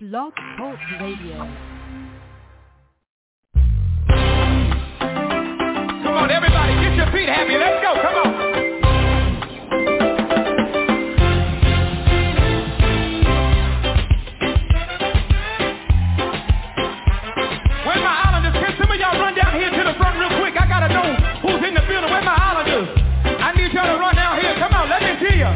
Blog Talk Radio. Come on, everybody, get your feet happy. Let's go. Come on. Where my islanders? Can some of y'all run down here to the front real quick? I gotta know who's in the building. Where my islanders? I need y'all to run down here. Come on, let me see you.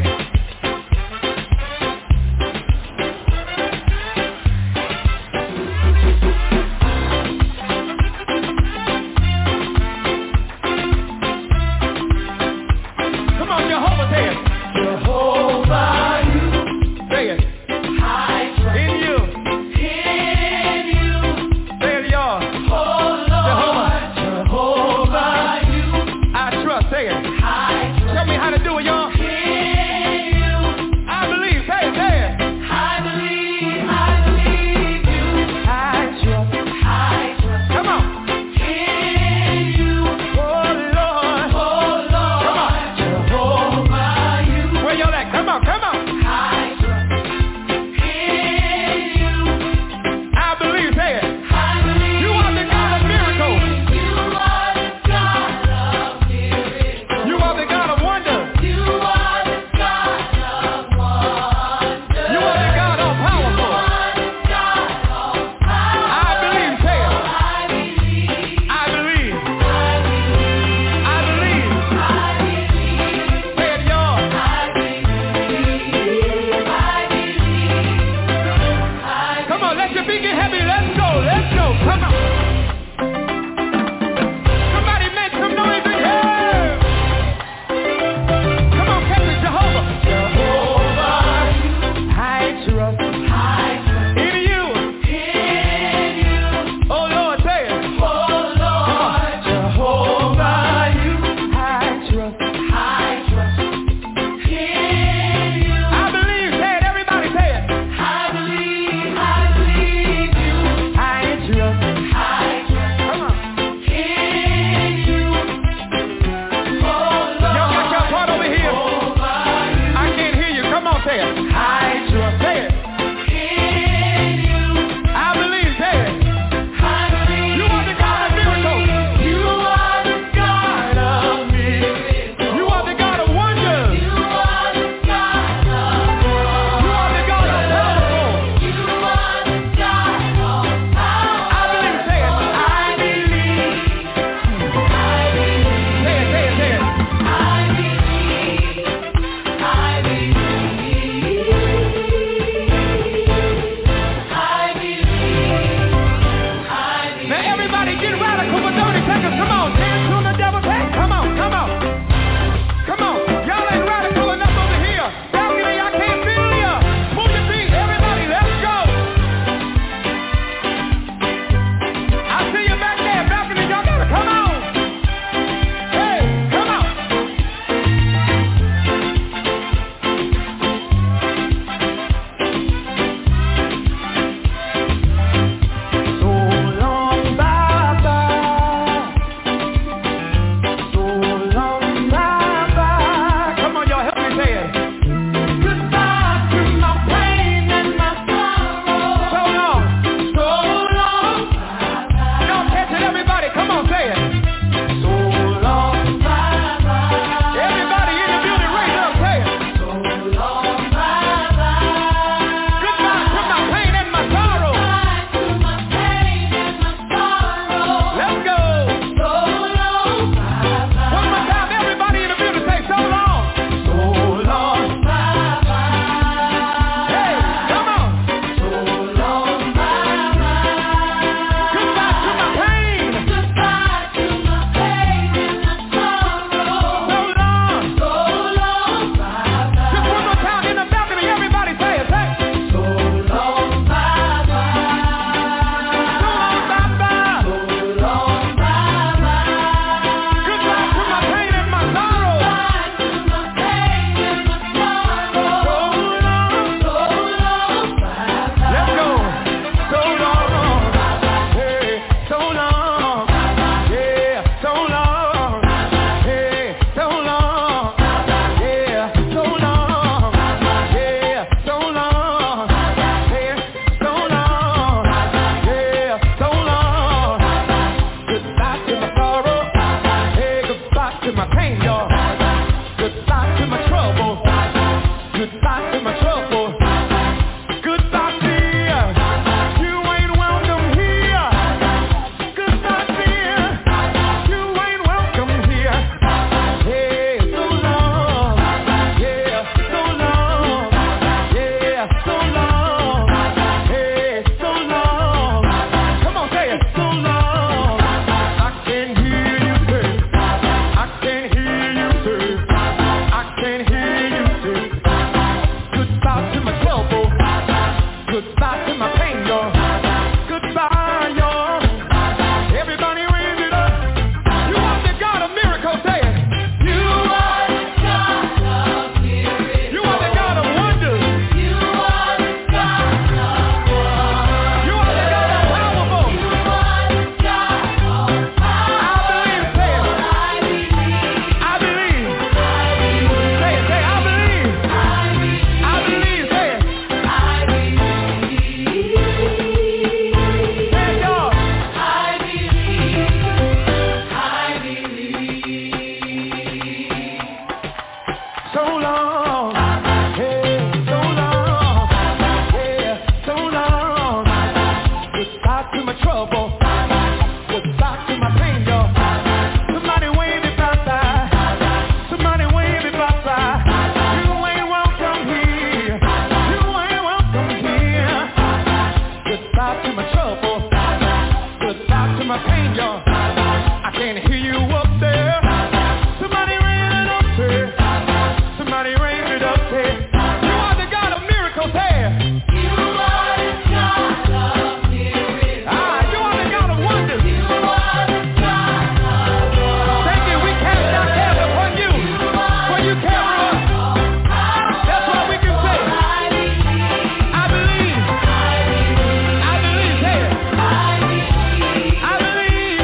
stop to my trouble. Put a stop to my pain, y'all. Somebody wave it outside. Somebody wave it outside. You ain't welcome here. You ain't welcome here. Put a stop to my trouble. Put a stop to my pain, y'all. I can't hear you up there. Somebody raise it up there. Somebody raise it up there. You are the God of miracles here. You are the God of miracles. You are the God of wonders. You are the God of wonders. Thank you. We cast our cares upon you. For you care for us. That's what we can say. I believe. I believe. Say it. I believe.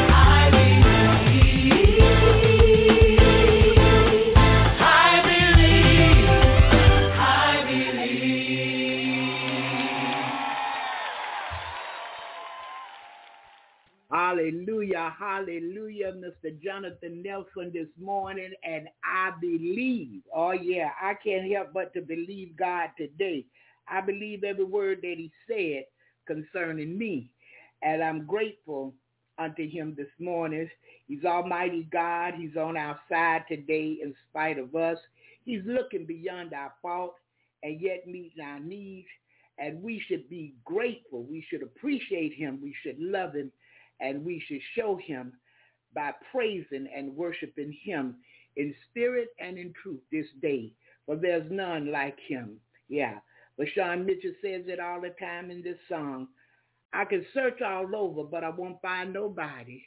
Hallelujah, hallelujah, Mr. Jonathan Nelson this morning, and I believe, oh yeah, I can't help but to believe God today. I believe every word that he said concerning me, and I'm grateful unto him this morning. He's Almighty God. He's on our side today in spite of us. He's looking beyond our fault and yet meeting our needs, and we should be grateful. We should appreciate him. We should love him. And we should show him by praising and worshiping him in spirit and in truth this day. For there's none like him. Yeah. But Sean Mitchell says it all the time in this song. I can search all over, but I won't find nobody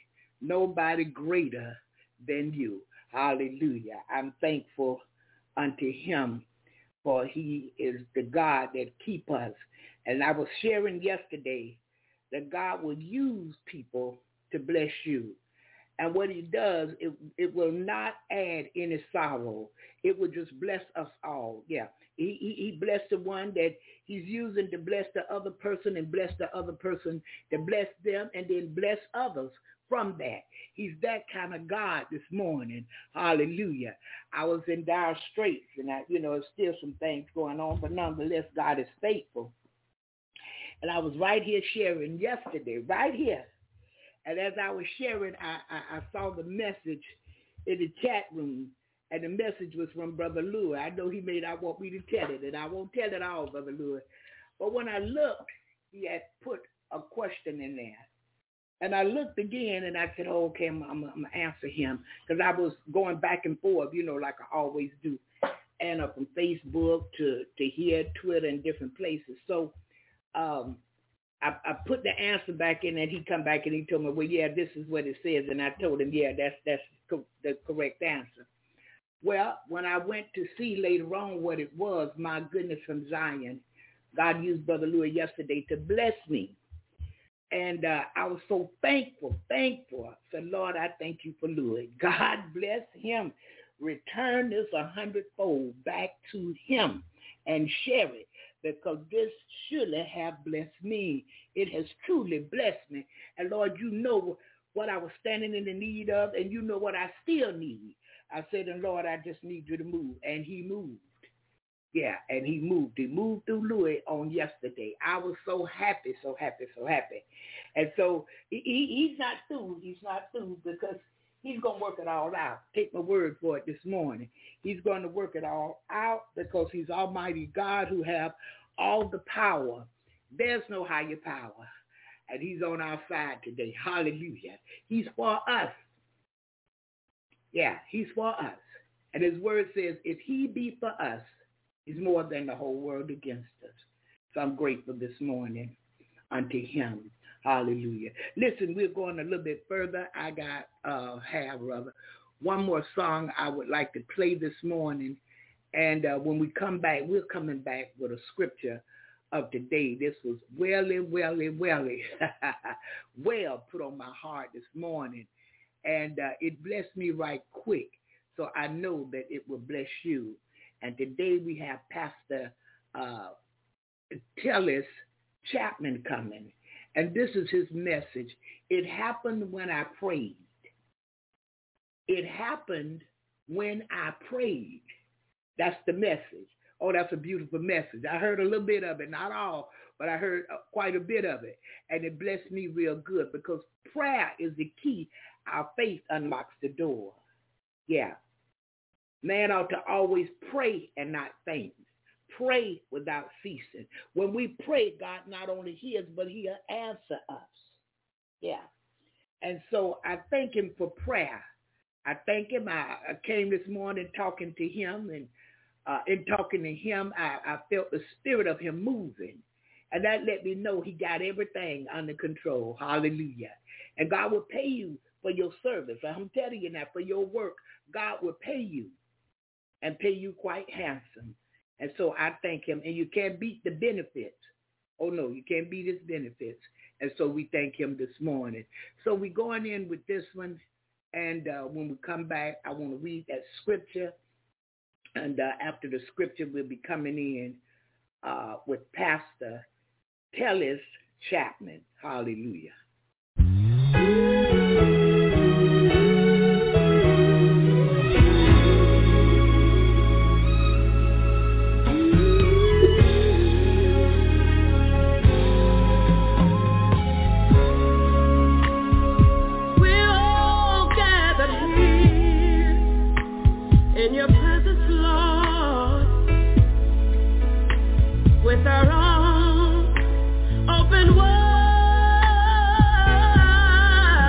greater than you. Hallelujah. I'm thankful unto him, for he is the God that keep us. And I was sharing yesterday that God will use people to bless you. And what he does, it will not add any sorrow. It will just bless us all. Yeah. He blessed the one that he's using to bless the other person and bless the other person to bless them and then bless others from that. He's that kind of God this morning. Hallelujah. I was in dire straits and there's still some things going on, but nonetheless, God is faithful. And I was right here sharing yesterday, right here. And as I was sharing, I saw the message in the chat room, and the message was from Brother Louis. I know he may not want me to tell it, and I won't tell it all, Brother Louis. But when I looked, he had put a question in there. And I looked again, and I said, oh, okay, I'm going to answer him, because I was going back and forth, like I always do, and from Facebook to here, Twitter, and different places. So I put the answer back in, and he come back and he told me, well, yeah, this is what it says. And I told him, yeah, that's the correct answer. Well, when I went to see later on what it was, my goodness, from Zion, God used Brother Louis yesterday to bless me. And I was so thankful. I said, Lord, I thank you for Louis. God bless him. Return this 100-fold back to him and share it, because this surely have blessed me. It has truly blessed me. And Lord, you know what I was standing in the need of, and you know what I still need. I said, and Lord, I just need you to move. And he moved. Yeah, and he moved. He moved through Louis on yesterday. I was so happy. And so he's not through. He's not through, because he's going to work it all out. Take my word for it this morning. He's going to work it all out, because he's Almighty God who have all the power. There's no higher power. And he's on our side today. Hallelujah. He's for us. Yeah, he's for us. And his word says, if he be for us, he's more than the whole world against us. So I'm grateful this morning unto him. Hallelujah. Listen, we're going a little bit further. I have one more song I would like to play this morning. And when we come back, we're coming back with a scripture of today. This was welly well put on my heart this morning. And it blessed me right quick. So I know that it will bless you. And today we have Pastor Tellis Chapman coming. And this is his message. It happened when I prayed. It happened when I prayed. That's the message. Oh, that's a beautiful message. I heard a little bit of it, not all, but I heard quite a bit of it, and it blessed me real good because prayer is the key. Our faith unlocks the door. Yeah. Man ought to always pray and not faint. Pray without ceasing. When we pray, God not only hears, but he'll answer us. Yeah. And so I thank him for prayer. I thank him. I came this morning talking to him, and in talking to him, I felt the spirit of him moving. And that let me know he got everything under control. Hallelujah. And God will pay you for your service. I'm telling you now, for your work, God will pay you and pay you quite handsome. And so I thank him. And you can't beat the benefits. Oh, no, you can't beat his benefits. And so we thank him this morning. So we're going in with this one. And when we come back, I want to read that scripture. And after the scripture, we'll be coming in with Pastor Tellis Chapman. Hallelujah. With our arms open wide.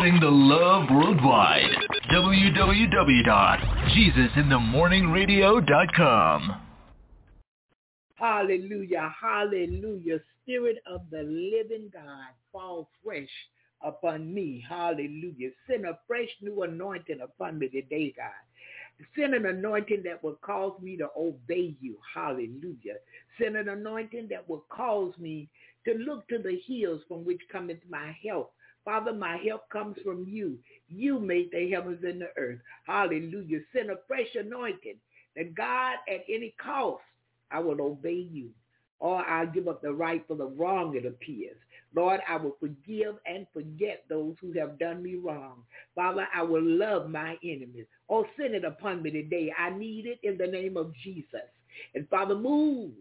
Spreading the love worldwide. www.jesusinthemorningradio.com. Hallelujah, hallelujah. Spirit of the living God, fall fresh upon me. Hallelujah. Send a fresh new anointing upon me today, God. Send an anointing that will cause me to obey you. Hallelujah. Send an anointing that will cause me to look to the hills from which cometh my help. Father, my help comes from you. You made the heavens and the earth. Hallelujah. Send a fresh anointing that God, at any cost, I will obey you, or I'll give up the right for the wrong, it appears. Lord, I will forgive and forget those who have done me wrong. Father, I will love my enemies. Oh, send it upon me today. I need it in the name of Jesus. And Father, move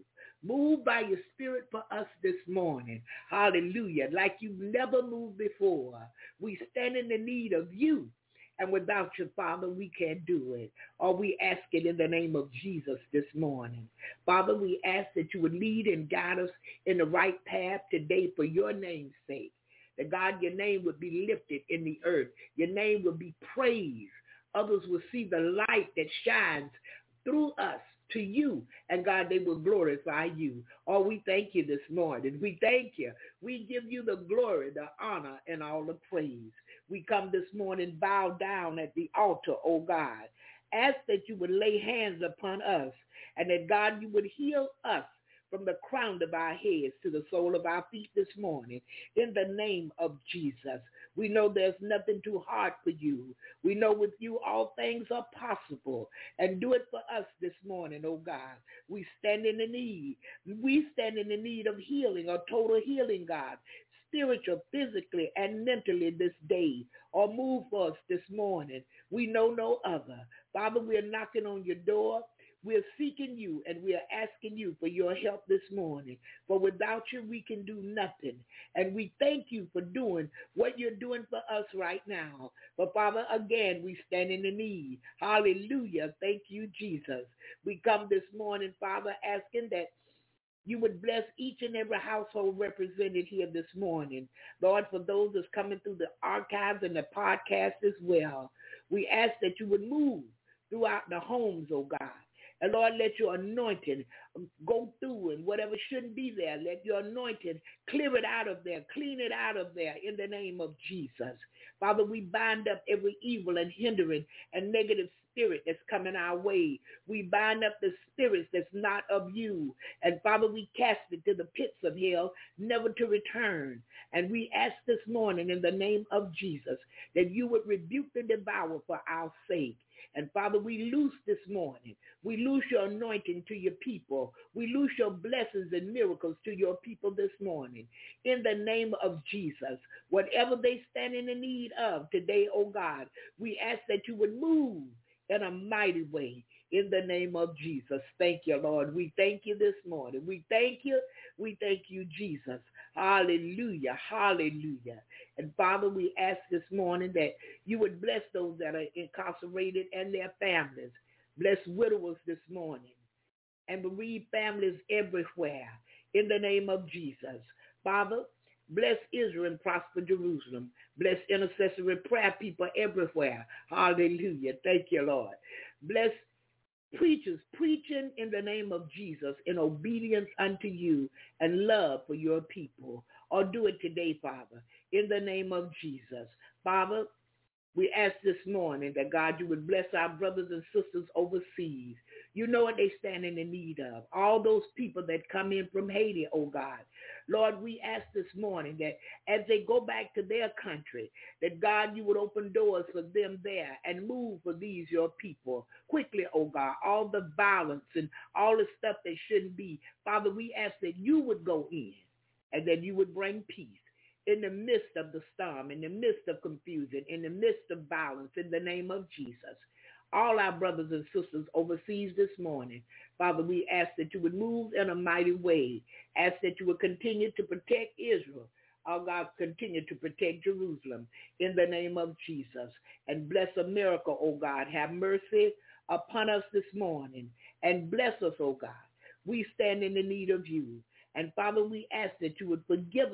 by your spirit for us this morning. Hallelujah. Like you've never moved before. We stand in the need of you. And without you, Father, we can't do it. Or we ask it in the name of Jesus this morning. Father, we ask that you would lead and guide us in the right path today for your name's sake. That God, your name would be lifted in the earth. Your name would be praised. Others will see the light that shines through us to you, and God, they will glorify you. Oh, we thank you this morning. We thank you. We give you the glory, the honor, and all the praise. We come this morning, bow down at the altar, oh God. Ask that you would lay hands upon us, and that, God, you would heal us from the crown of our heads to the sole of our feet this morning, in the name of Jesus. We know there's nothing too hard for you. We know with you all things are possible. And do it for us this morning, oh God. We stand in the need. We stand in the need of healing, or total healing, God, spiritual, physically, and mentally this day, or move for us this morning. We know no other. Father, we're knocking on your door. We're seeking you, and we are asking you for your help this morning. For without you, we can do nothing. And we thank you for doing what you're doing for us right now. But Father, again, we stand in the need. Hallelujah. Thank you, Jesus. We come this morning, Father, asking that you would bless each and every household represented here this morning. Lord, for those that's coming through the archives and the podcast as well, we ask that you would move throughout the homes, oh God. And Lord, let your anointing go through, and whatever shouldn't be there, let your anointing clear it out of there, clean it out of there in the name of Jesus. Father, we bind up every evil and hindering and negative spirit that's coming our way. We bind up the spirits that's not of you. And Father, we cast it to the pits of hell, never to return. And we ask this morning in the name of Jesus that you would rebuke the devourer for our sake. And Father, we loose this morning. We loose your anointing to your people. We loose your blessings and miracles to your people this morning. In the name of Jesus, whatever they stand in the need of today, oh God, we ask that you would move in a mighty way in the name of Jesus. Thank you, Lord. We thank you this morning. We thank you. We thank you, Jesus. Hallelujah. Hallelujah. And Father, we ask this morning that you would bless those that are incarcerated and their families. Bless widowers this morning and bereaved families everywhere in the name of Jesus. Father, bless Israel and prosper Jerusalem. Bless intercessory prayer people everywhere. Hallelujah. Thank you, Lord. Bless preachers preaching in the name of Jesus in obedience unto you and love for your people. Or do it today, Father, in the name of Jesus. Father, we ask this morning that, God, you would bless our brothers and sisters overseas. You know what they stand in the need of. All those people that come in from Haiti, oh God. Lord, we ask this morning that as they go back to their country, that, God, you would open doors for them there and move for these, your people. Quickly, oh God, all the violence and all the stuff that shouldn't be. Father, we ask that you would go in and that you would bring peace in the midst of the storm, in the midst of confusion, in the midst of violence, in the name of Jesus. All our brothers and sisters overseas this morning, Father, we ask that you would move in a mighty way. Ask that you would continue to protect Israel. Oh God, continue to protect Jerusalem in the name of Jesus. And bless America, oh God. Have mercy upon us this morning and bless us, oh God. We stand in the need of you. And Father, we ask that you would forgive us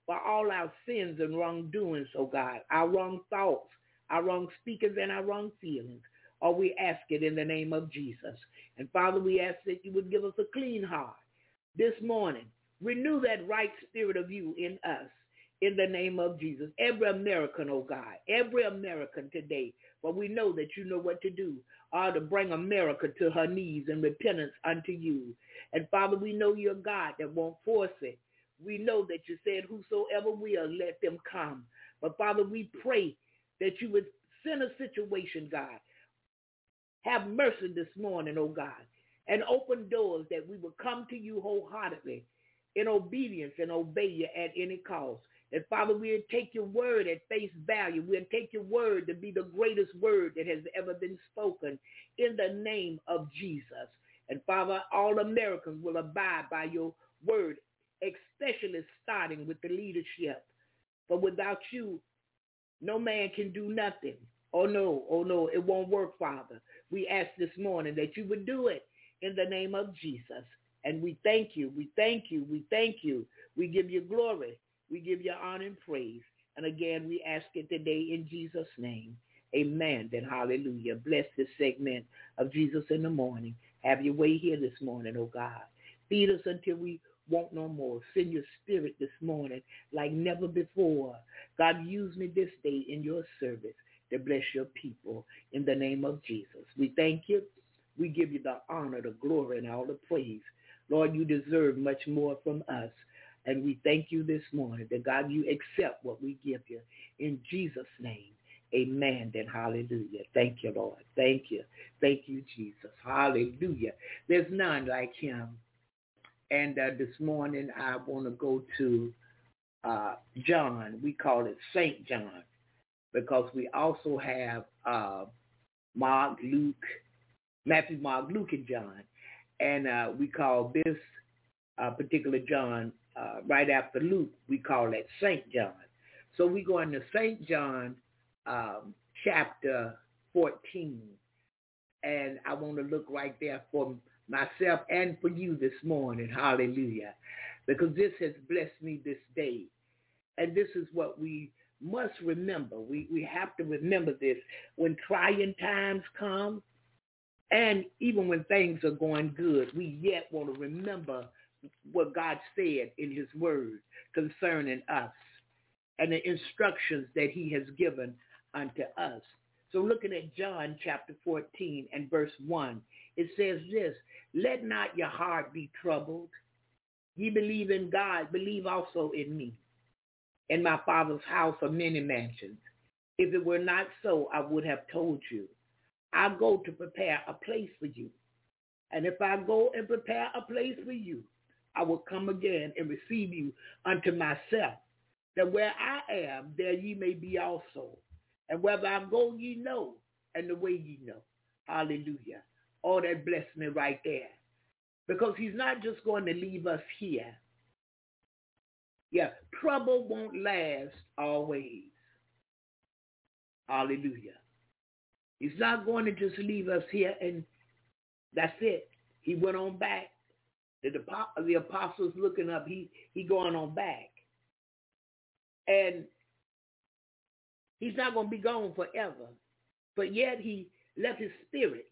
for all our sins and wrongdoings, oh God, our wrong thoughts, our wrong speakings, and our wrong feelings. Or we ask it in the name of Jesus. And Father, we ask that you would give us a clean heart this morning. Renew that right spirit of you in us in the name of Jesus. Every American, oh God, every American today, but we know that you know what to do, to bring America to her knees in repentance unto you. And Father, we know you're God that won't force it. We know that you said, whosoever will, let them come. But Father, we pray that you would send a situation, God. Have mercy this morning, oh God, and open doors that we will come to you wholeheartedly in obedience and obey you at any cost. That, Father, we'll take your word at face value. We'll take your word to be the greatest word that has ever been spoken in the name of Jesus. And, Father, all Americans will abide by your word, especially starting with the leadership. For without you, no man can do nothing. Oh no, it won't work, Father. We ask this morning that you would do it in the name of Jesus. And we thank you, we thank you, we thank you. We give you glory. We give you honor and praise. And again, we ask it today in Jesus' name. Amen. Then hallelujah. Bless this segment of Jesus in the Morning. Have your way here this morning, oh God. Feed us until we want no more. Send your spirit this morning like never before. God, use me this day in your service to bless your people in the name of Jesus. We thank you. We give you the honor, the glory, and all the praise. Lord, you deserve much more from us. And we thank you this morning that, God, you accept what we give you. In Jesus' name, amen. Then hallelujah. Thank you, Lord. Thank you. Thank you, Jesus. Hallelujah. There's none like him. And this morning I want to go to John. We call it St. John because we also have Mark, Luke, Matthew, Mark, Luke, and John. And we call this particular John right after Luke, we call that St. John. So we go into St. John chapter 14. And I want to look right there for myself and for you this morning. Hallelujah. Because this has blessed me this day. And this is what we must remember. We have to remember this when trying times come. And even when things are going good, we yet want to remember what God said in his word concerning us and the instructions that he has given unto us. So looking at John chapter 14 and verse 1, it says this, let not your heart be troubled. Ye believe in God, believe also in me. In my Father's house are many mansions. If it were not so, I would have told you. I go to prepare a place for you. And if I go and prepare a place for you, I will come again and receive you unto myself, that where I am, there ye may be also. And wherever I go, ye know, and the way ye know. Hallelujah. Oh, that blessed me right there. Because he's not just going to leave us here. Yeah, trouble won't last always. Hallelujah. He's not going to just leave us here and that's it. He went on back. The apostles looking up, he going on back. And he's not going to be gone forever. But yet he left his spirit.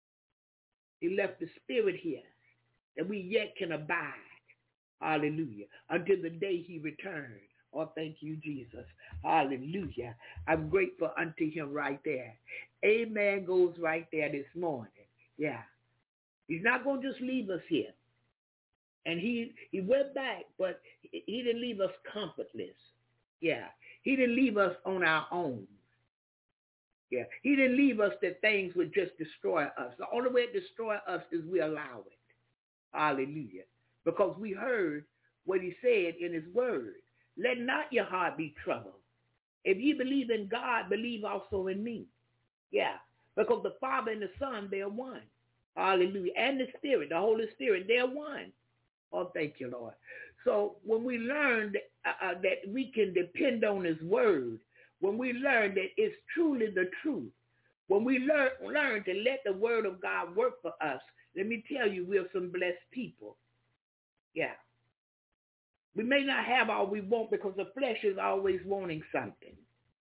He left the spirit here that we yet can abide. Hallelujah. Until the day he returned. Oh, thank you, Jesus. Hallelujah. I'm grateful unto him right there. Amen goes right there this morning. Yeah. He's not going to just leave us here. And he went back, but he didn't leave us comfortless. Yeah. He didn't leave us on our own. Yeah. He didn't leave us that things would just destroy us. The only way to destroy us is we allow it. Hallelujah. Because we heard what he said in his word. Let not your heart be troubled. If you believe in God, believe also in me. Yeah. Because the Father and the Son, they're one. Hallelujah. And the Spirit, the Holy Spirit, they're one. Oh, thank you, Lord. So when we learn that we can depend on his word, when we learn that it's truly the truth, when we learn to let the word of God work for us, let me tell you, we're some blessed people. Yeah. We may not have all we want because the flesh is always wanting something.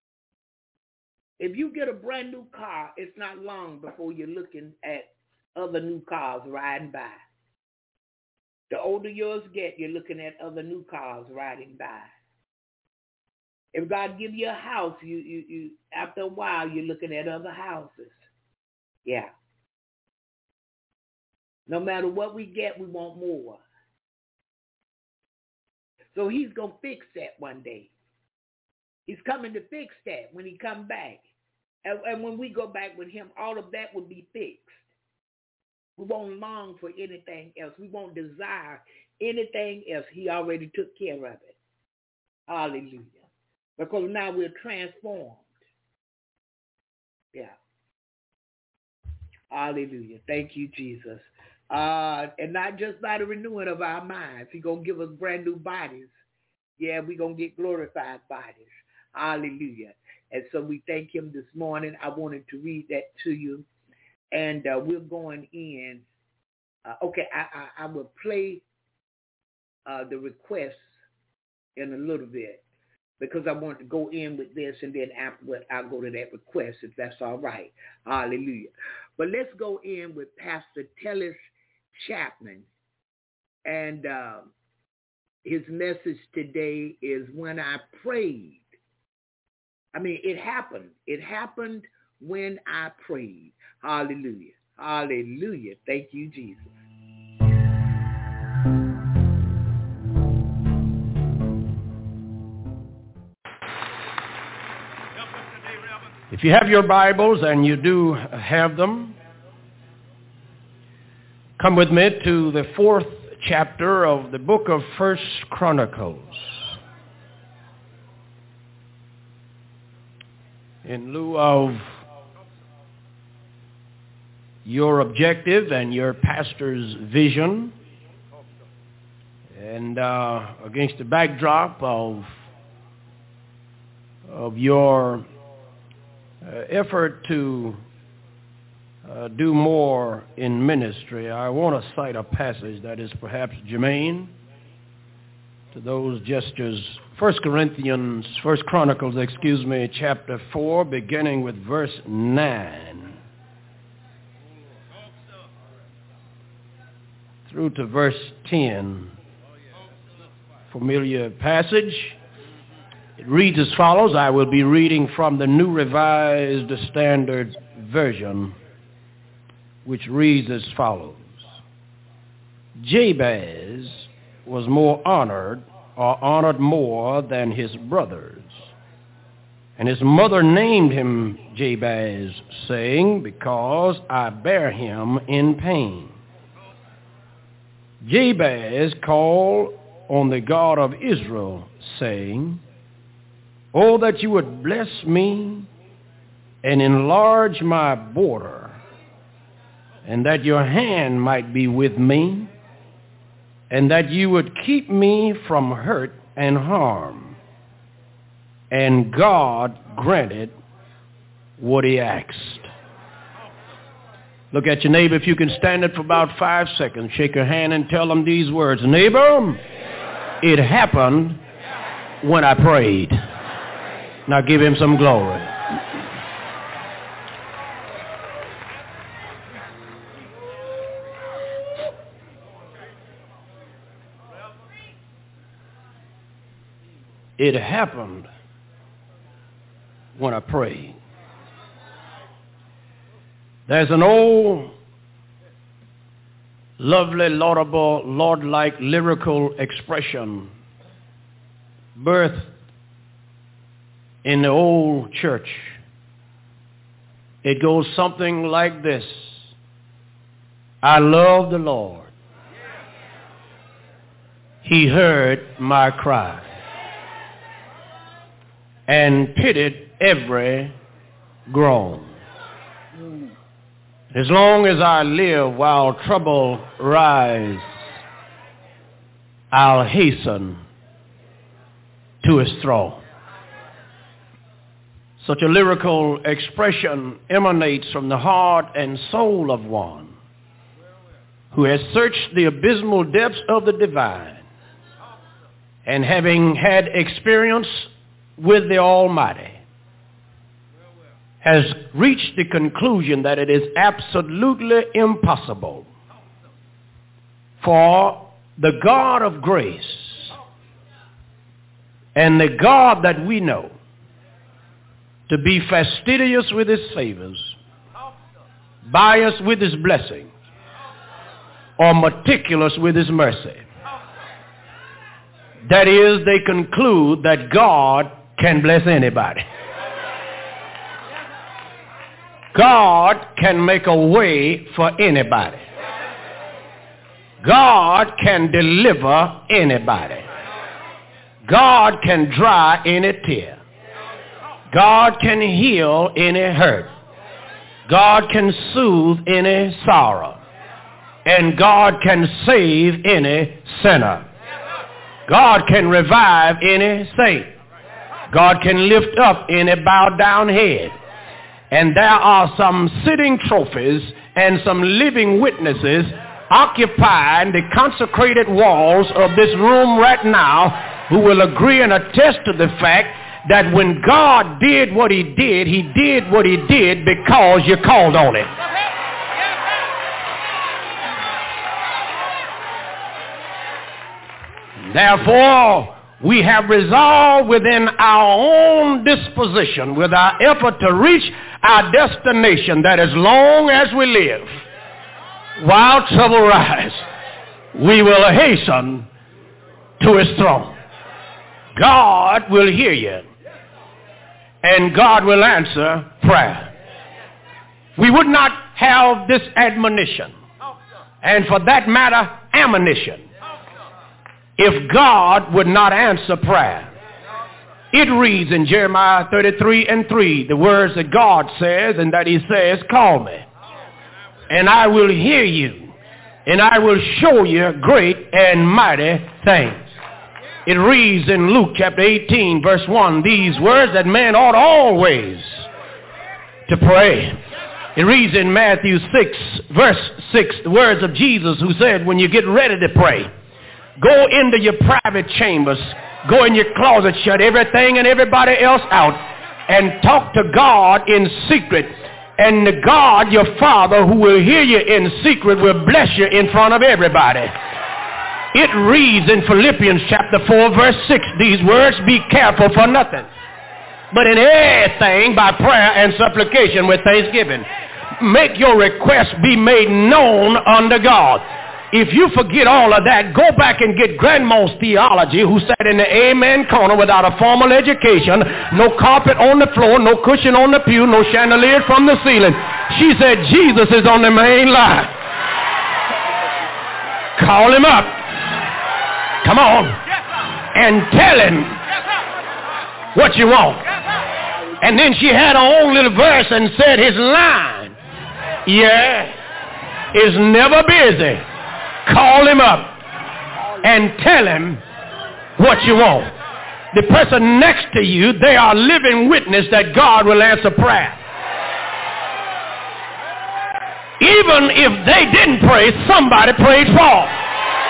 If you get a brand new car, it's not long before you're looking at other new cars riding by. The older yours get, you're looking at other new cars riding by. If God give you a house, you after a while, you're looking at other houses. Yeah. No matter what we get, we want more. So he's going to fix that one day. He's coming to fix that when he come back. And when we go back with him, all of that will be fixed. We won't long for anything else. We won't desire anything else. He already took care of it. Hallelujah. Because now we're transformed. Yeah. Hallelujah. Thank you, Jesus. And not just by the renewing of our minds. He's going to give us brand new bodies. Yeah, we're going to get glorified bodies. Hallelujah. And so we thank him this morning. I wanted to read that to you. And we're going in. I will play the requests in a little bit because I want to go in with this, and then afterward I'll go to that request if that's all right. Hallelujah. But let's go in with Pastor Tellis Chapman. And his message today is When I Prayed. I mean, it happened. It happened when I prayed. Hallelujah. Hallelujah. Thank you, Jesus. If you have your Bibles, and you do have them, come with me to the 4th chapter of the book of 1 Chronicles. In lieu of your objective and your pastor's vision, and against the backdrop of your effort to do more in ministry, I want to cite a passage that is perhaps germane to those gestures. 1 Chronicles, chapter 4, beginning with verse 9 through to verse 10. Familiar passage. It reads as follows. I will be reading from the New Revised Standard Version, which reads as follows. Jabez was more honored, or honored more than his brothers. And his mother named him Jabez, saying, because I bear him in pain. Jabez called on the God of Israel, saying, oh, that you would bless me and enlarge my border, and that your hand might be with me, and that you would keep me from hurt and harm. And God granted what he asked. Look at your neighbor. If you can stand it for about 5 seconds, shake your hand and tell them these words. Neighbor, it happened when I prayed. Now give him some glory. It happened when I prayed. There's an old, lovely, laudable, Lord-like lyrical expression birthed in the old church. It goes something like this. I love the Lord. He heard my cry and pitied every groan. As long as I live while trouble rise, I'll hasten to his throne. Such a lyrical expression emanates from the heart and soul of one who has searched the abysmal depths of the divine and having had experience with the Almighty, has reached the conclusion that it is absolutely impossible for the God of grace and the God that we know to be fastidious with his favors, biased with his blessings, or meticulous with his mercy. That is, they conclude that God can bless anybody. God can make a way for anybody. God can deliver anybody. God can dry any tear. God can heal any hurt. God can soothe any sorrow. And God can save any sinner. God can revive any saint. God can lift up any bowed down head. And there are some sitting trophies and some living witnesses occupying the consecrated walls of this room right now who will agree and attest to the fact that when God did what he did what he did because you called on it. Therefore, we have resolved within our own disposition, with our effort to reach our destination, that as long as we live, while trouble rise, we will hasten to his throne. God will hear you, and God will answer prayer. We would not have this admonition, and for that matter, ammunition, if God would not answer prayer. It reads in Jeremiah 33:3, the words that God says, and that he says, call me, and I will hear you, and I will show you great and mighty things. It reads in Luke chapter 18, verse 1, these words, that man ought always to pray. It reads in Matthew 6, verse 6, the words of Jesus, who said, when you get ready to pray, go into your private chambers, go in your closet, shut everything and everybody else out, and talk to God in secret. And the God, your Father, who will hear you in secret, will bless you in front of everybody. It reads in Philippians chapter 4, verse 6, these words, be careful for nothing, but in everything by prayer and supplication with thanksgiving, make your requests be made known unto God. If you forget all of that, go back and get Grandma's theology, who sat in the amen corner without a formal education, no carpet on the floor, no cushion on the pew, no chandelier from the ceiling. She said Jesus is on the main line. Call him up. Come on. And tell him what you want. And then she had her own little verse and said his line, is never busy. Call him up and tell him what you want. The person next to you, they are living witness that God will answer prayer. Even if they didn't pray, somebody prayed for them.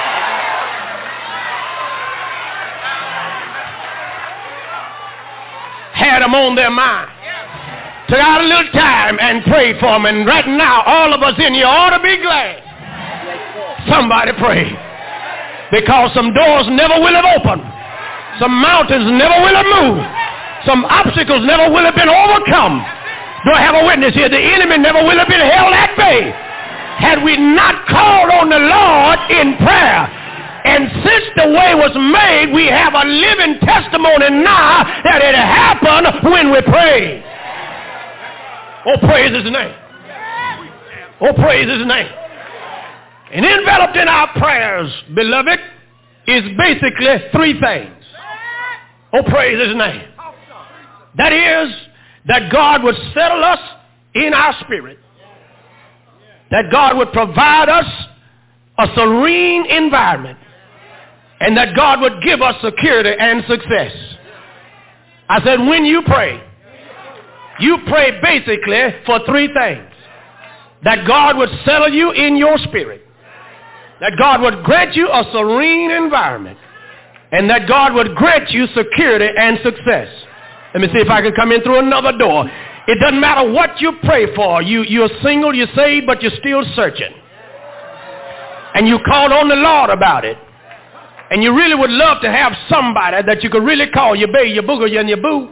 Had them on their mind. Took out a little time and prayed for them. And right now, all of us in here ought to be glad somebody prayed. Because some doors never will have opened. Some mountains never will have moved. Some obstacles never will have been overcome. Do I have a witness here? The enemy never will have been held at bay had we not called on the Lord in prayer. And since the way was made, we have a living testimony now that it happened when we prayed. Oh, praise his name. Oh, praise his name. And enveloped in our prayers, beloved, is basically three things. Oh, praise his name. That is, that God would settle us in our spirit. That God would provide us a serene environment. And that God would give us security and success. I said, when you pray basically for three things. That God would settle you in your spirit. That God would grant you a serene environment. And that God would grant you security and success. Let me see if I can come in through another door. It doesn't matter what you pray for. You're single, you're saved, but you're still searching. And you called on the Lord about it. And you really would love to have somebody that you could really call your bae, your booger, and your boo.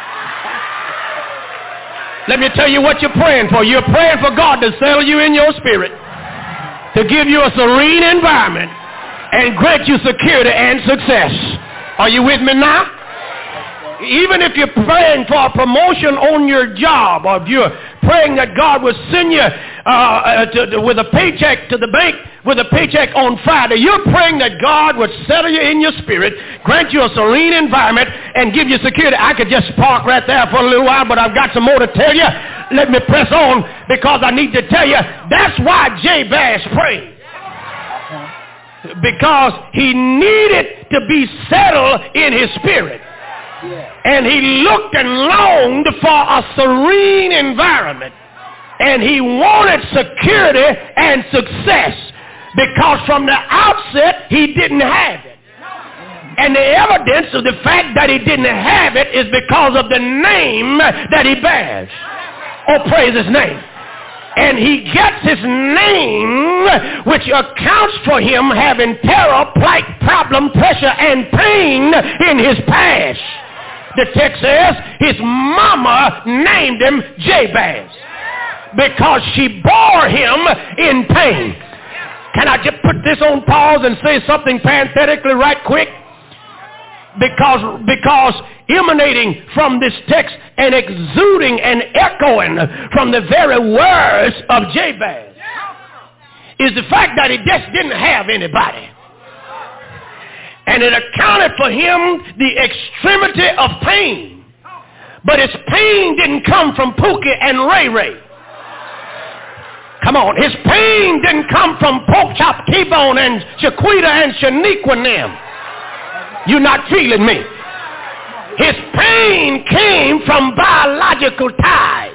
Let me tell you what you're praying for. You're praying for God to settle you in your spirit, to give you a serene environment, and grant you security and success. Are you with me now? Even if you're praying for a promotion on your job, or if you're praying that God will send you with a paycheck to the bank with a paycheck on Friday, you're praying that God would settle you in your spirit, grant you a serene environment, and give you security. I could just park right there for a little while, but I've got some more to tell you. Let me press on, because I need to tell you, that's why Jabez prayed. Because he needed to be settled in his spirit. And he looked and longed for a serene environment. And he wanted security and success, because from the outset he didn't have it. And the evidence of the fact that he didn't have it is because of the name that he bears. Oh, praise his name. And he gets his name, which accounts for him having terror, plight, problem, pressure, and pain in his past. The text says his mama named him Jabez because she bore him in pain. Can I just put this on pause and say something parenthetically right quick? Because emanating from this text and exuding and echoing from the very words of Jabez is the fact that he just didn't have anybody. And it accounted for him the extremity of pain. But his pain didn't come from Pookie and Ray Ray. Come on. His pain didn't come from Pork Chop, T-Bone, and Shaquita and Shaniqua and them. You're not feeling me. His pain came from biological ties.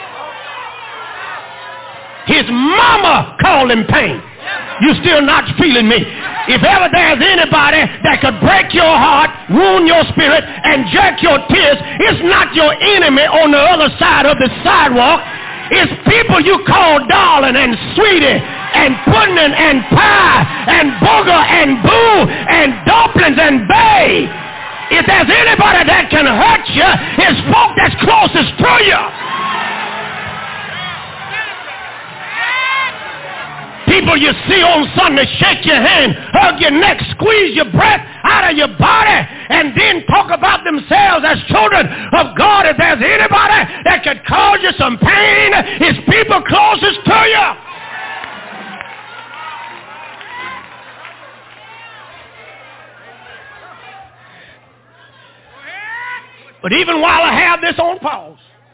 His mama called him pain. You're still not feeling me. If ever there's anybody that could break your heart, wound your spirit, and jerk your tears, it's not your enemy on the other side of the sidewalk. It's people you call darling and sweetie and pudding and pie and booger and boo and dumplings and bae. If there's anybody that can hurt you, it's folk that's closest to you. People you see on Sunday shake your hand, hug your neck, squeeze your breath out of your body, and then talk about themselves as children of God. If there's anybody that could cause you some pain, it's people closest to you. But even while I have this on pause,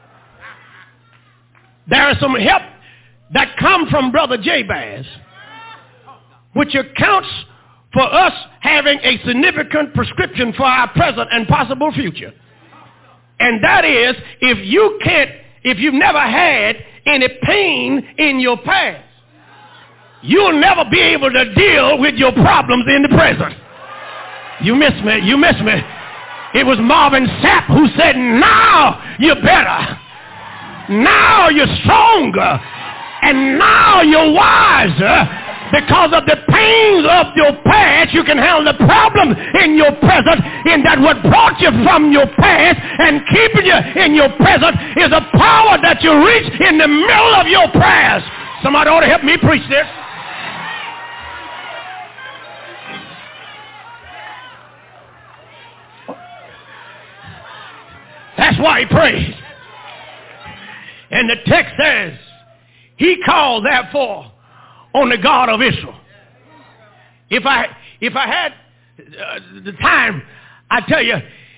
there is some help that come from Brother Jabez, which accounts for us having a significant prescription for our present and possible future. And that is, if you've never had any pain in your past, you'll never be able to deal with your problems in the present. You miss me. It was Marvin Sapp who said, now you're better. Now you're stronger. And now you're wiser. Because of the pains of your past, you can handle the problem in your present. In that what brought you from your past and keeping you in your present is a power that you reach in the middle of your prayers. Somebody ought to help me preach this. That's why he prays. And the text says, he called therefore on the God of Israel. If I had the time, I tell you,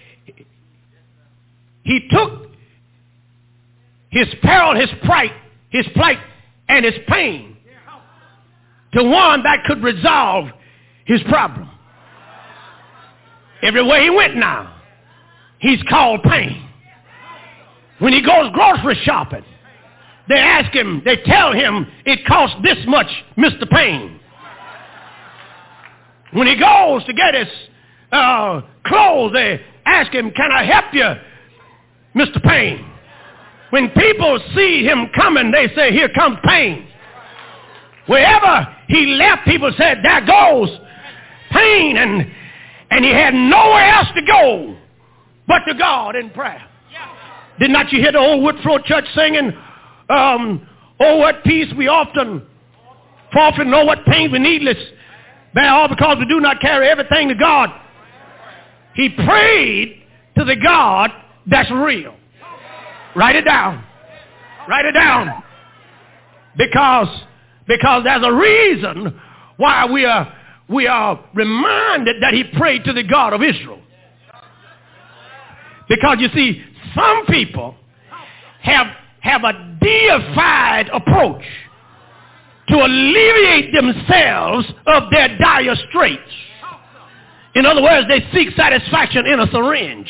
he took his peril, his plight, and his pain to one that could resolve his problem. Everywhere he went now, he's called pain. When he goes grocery shopping, they ask him, they tell him it costs this much, Mr. Payne. When he goes to get his clothes. They ask him, can I help you, Mr. Payne? When people see him coming, they say, here comes Payne. Wherever he left, people said, there goes Payne. And he had nowhere else to go but to God in prayer. Did not you hear the old Woodford Church singing, oh, what peace we often forfeit, and oh, what pains we needless bear, all because we do not carry everything to God. He prayed to the God that's real. Write it down. Write it down. Because there's a reason why we are reminded that he prayed to the God of Israel. Because you see, some people have a deified approach to alleviate themselves of their dire straits. In other words, they seek satisfaction in a syringe.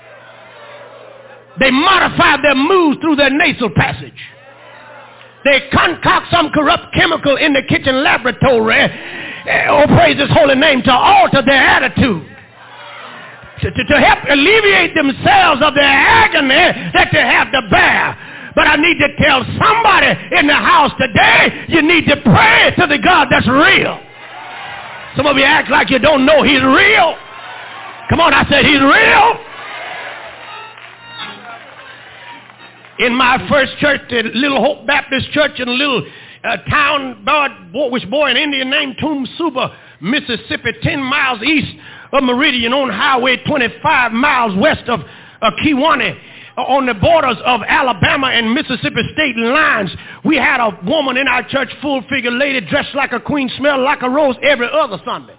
They modify their mood through their nasal passage. They concoct some corrupt chemical in the kitchen laboratory, oh, praise his holy name, to alter their attitude. To help alleviate themselves of their agony that they have to bear. But I need to tell somebody in the house today, you need to pray to the God that's real. Some of you act like you don't know he's real. Come on, I said he's real. In my first church, the Little Hope Baptist Church in a little town, boy, an Indian named Tumsuba, Mississippi, 10 miles east of Meridian on Highway 25 miles west of Kewanee, on the borders of Alabama and Mississippi state lines. We had a woman in our church, full-figure lady, dressed like a queen, smelled like a rose every other Sunday.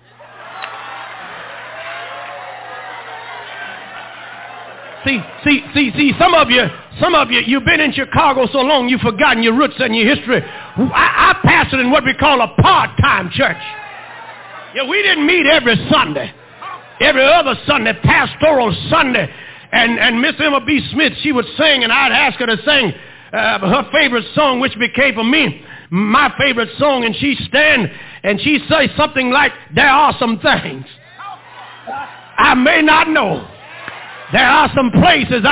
See, some of you, you've been in Chicago so long you've forgotten your roots and your history. I pastored in what we call a part-time church. Yeah, we didn't meet every Sunday. Every other Sunday, pastoral Sunday. And Miss Emma B. Smith, she would sing, and I'd ask her to sing her favorite song, which became for me my favorite song. And she'd stand and she'd say something like, there are some things I may not know. There are some places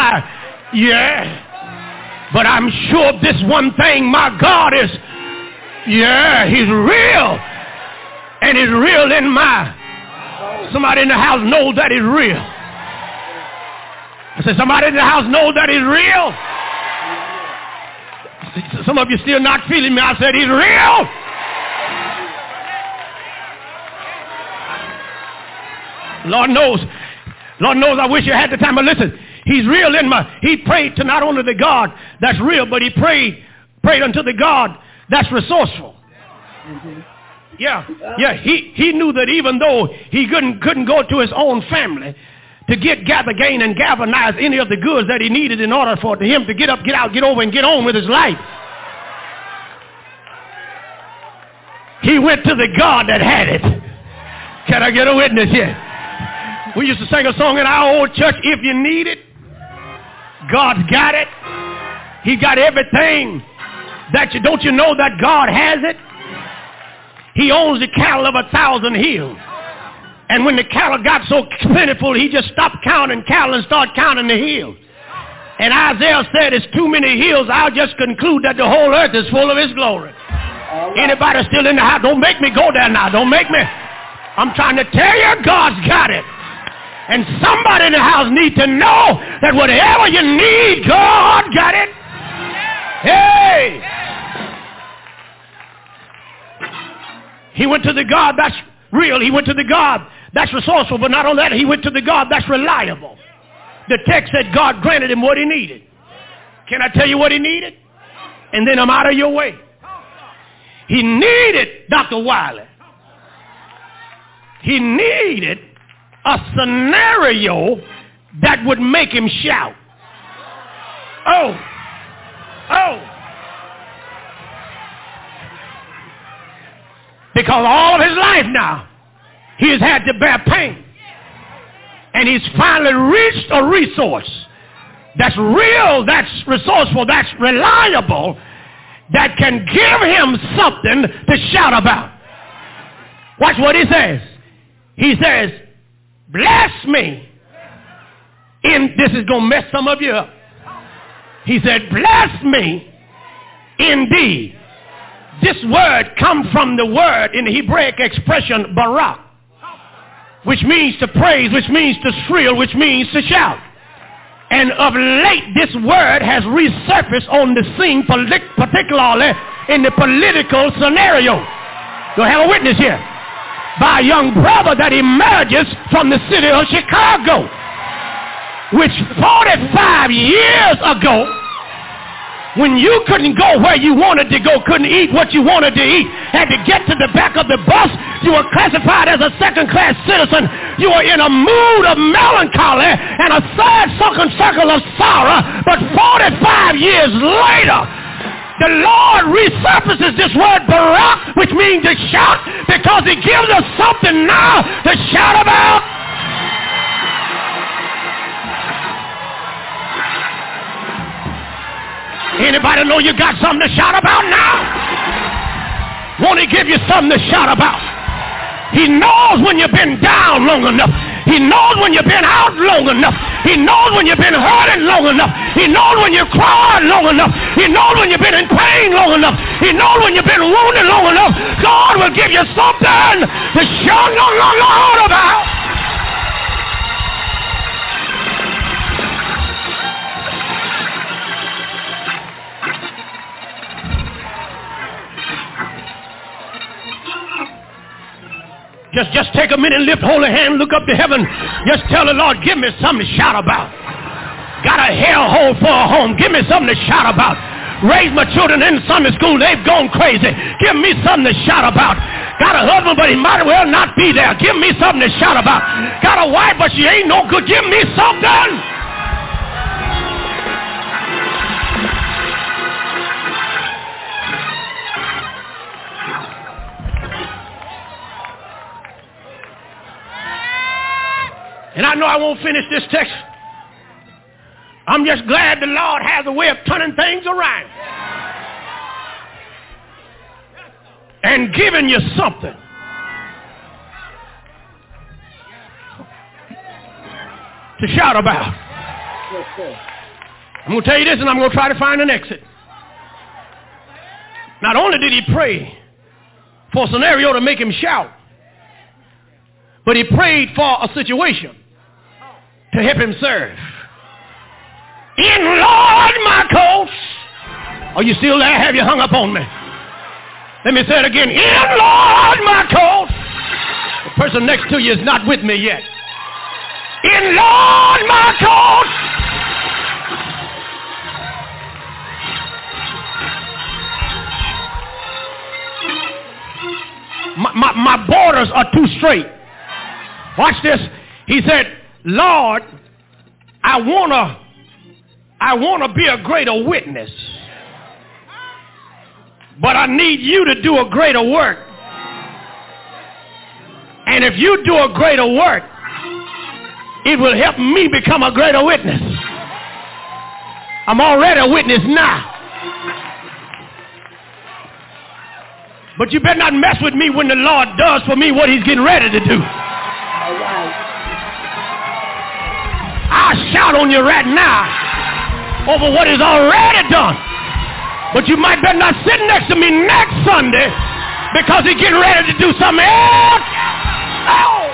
but I'm sure this one thing, my God is, he's real. And he's real in somebody in the house knows that he's real. I said, somebody in the house knows that he's real. Some of you still not feeling me. I said, he's real. Lord knows I wish you had the time. But listen, he's real he prayed to not only the God that's real, but he prayed unto the God that's resourceful. Mm-hmm. Yeah. He knew that even though he couldn't go to his own family to gather, gain, and galvanize any of the goods that he needed in order for him to get up, get out, get over, and get on with his life, he went to the God that had it. Can I get a witness here? We used to sing a song in our old church, if you need it, God's got it. He got everything don't you know that God has it? He owns the cattle of 1,000 hills. And when the cattle got so plentiful, he just stopped counting cattle and started counting the hills. And Isaiah said, it's too many hills. I'll just conclude that the whole earth is full of his glory. Right. Anybody still in the house? Don't make me go there now. Don't make me. I'm trying to tell you, God's got it. And somebody in the house needs to know that whatever you need, God got it. Hey! He went to the God that's real. He went to the God that's resourceful. But not only that, he went to the God that's reliable. The text said God granted him what he needed. Can I tell you what he needed? And then I'm out of your way. He needed, Dr. Wiley, he needed a scenario that would make him shout. Oh. Because all of his life now, he has had to bear pain. And he's finally reached a resource that's real, that's resourceful, that's reliable, that can give him something to shout about. Watch what he says. He says, bless me. This is going to mess some of you up. He said, bless me indeed. This word comes from the word in the Hebraic expression barak, which means to praise, which means to shrill, which means to shout. And of late, this word has resurfaced on the scene, particularly in the political scenario. You'll have a witness here. By a young brother that emerges from the city of Chicago, which 45 years ago, when you couldn't go where you wanted to go, couldn't eat what you wanted to eat, had to get to the back of the bus, you were classified as a second-class citizen. You were in a mood of melancholy and a sad circle of sorrow. But 45 years later, the Lord resurfaces this word barak, which means to shout, because He gives us something now to shout about. Anybody know you got something to shout about now? Won't He give you something to shout about? He knows when you've been down long enough. He knows when you've been out long enough. He knows when you've been hurting long enough. He knows when you've cried long enough. He knows when you've been in pain long enough. He knows when you've been wounded long enough. God will give you something to shout about. Just take a minute, lift holy hand, look up to heaven. Just tell the Lord, give me something to shout about. Got a hellhole for a home. Give me something to shout about. Raised my children in Sunday school. They've gone crazy. Give me something to shout about. Got a husband, but he might as well not be there. Give me something to shout about. Got a wife, but she ain't no good. Give me something. And I know I won't finish this text. I'm just glad the Lord has a way of turning things around and giving you something to shout about. I'm going to tell you this, and I'm going to try to find an exit. Not only did he pray for a scenario to make him shout, but he prayed for a situation to help him serve. Enlarge my coast. Are you still there? Have you hung up on me? Let me say it again. Enlarge my coast. The person next to you is not with me yet. Enlarge my coast. My borders are too straight. Watch this. He said, Lord, I wanna be a greater witness, but I need you to do a greater work. And if you do a greater work, it will help me become a greater witness. I'm already a witness now. But you better not mess with me when the Lord does for me what he's getting ready to do. I'll shout on you right now over what is already done. But you might better not sit next to me next Sunday because he's getting ready to do something else. Oh!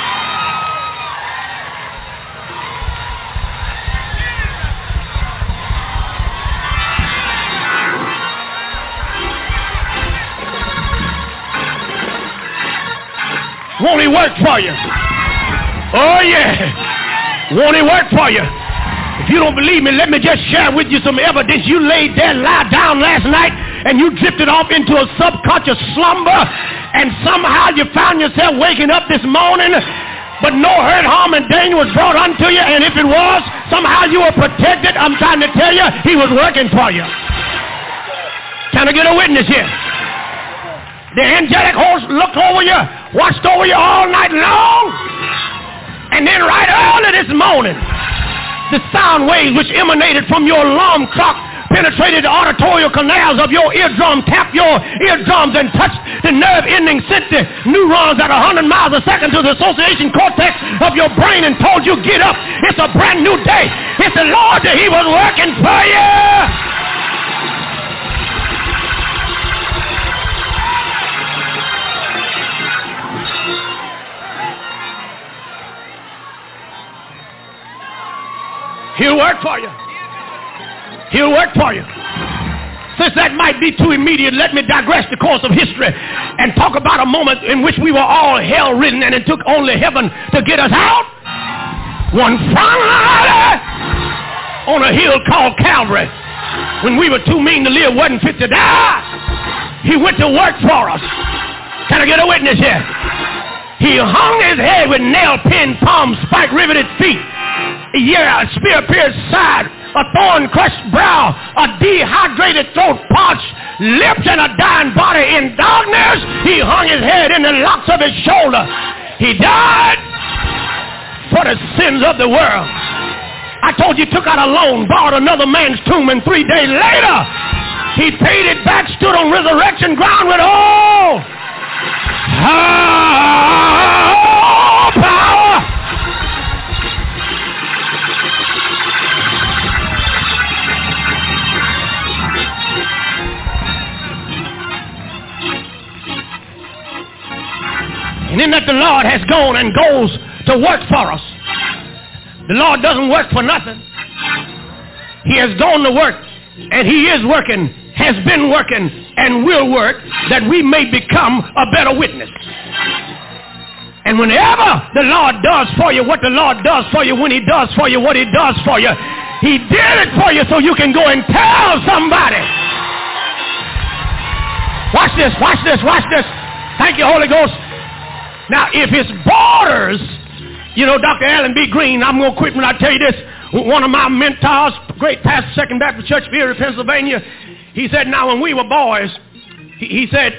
Won't he work for you? Oh, yeah. Won't he work for you? If you don't believe me, let me just share with you some evidence. You laid there, lied down last night, and you drifted off into a subconscious slumber, and somehow you found yourself waking up this morning, but no hurt, harm, and danger was brought unto you, and if it was, somehow you were protected. I'm trying to tell you, he was working for you. Can I get a witness here? The angelic host looked over you, watched over you all night long. And then right early this morning, the sound waves which emanated from your alarm clock penetrated the auditorial canals of your eardrum, tapped your eardrums, and touched the nerve ending, sent the neurons at 100 miles a second to the association cortex of your brain and told you, get up. It's a brand new day. It's the Lord that he was working for you. He'll work for you. He'll work for you. Since that might be too immediate, let me digress the course of history and talk about a moment in which we were all hell-ridden and it took only heaven to get us out. One Friday on a hill called Calvary, when we were too mean to live, wasn't fit to die, he went to work for us. Can I get a witness here? He hung his head with nail-pin palms, spike-riveted feet. Yeah, a spear-pierced side, a thorn-crushed brow, a dehydrated throat, parched lips, and a dying body in darkness. He hung his head in the locks of his shoulder. He died for the sins of the world. I told you, took out a loan, borrowed another man's tomb, and 3 days later, he paid it back, stood on resurrection ground with all power. And in that the Lord has gone and goes to work for us. The Lord doesn't work for nothing. He has gone to work, and he is working, has been working, and will work, that we may become a better witness. And whenever the Lord does for you what the Lord does for you, when he does for you what he does for you, he did it for you so you can go and tell somebody. Watch this, watch this, watch this. Thank you, Holy Ghost. Now, if it's borders, you know, Dr. Allen B. Green, I'm going to quit when I tell you this. One of my mentors, great pastor, Second Baptist Church, Erie, Pennsylvania, he said, now, when we were boys, he said,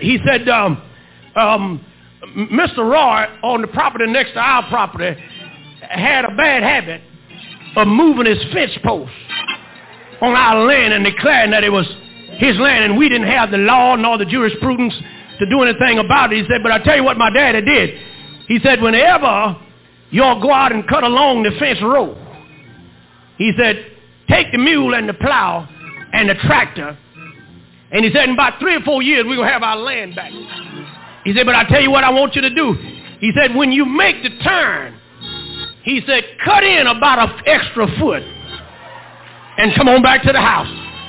Mr. Roy on the property next to our property had a bad habit of moving his fence post on our land and declaring that it was his land, and we didn't have the law nor the jurisprudence to do anything about it. He said, but I tell you what my daddy did. He said, whenever y'all go out and cut along the fence row, he said, take the mule and the plow and the tractor, and he said, in about 3 or 4 years, we're going to have our land back. He said, but I tell you what I want you to do. He said, when you make the turn, he said, cut in about an extra foot and come on back to the house.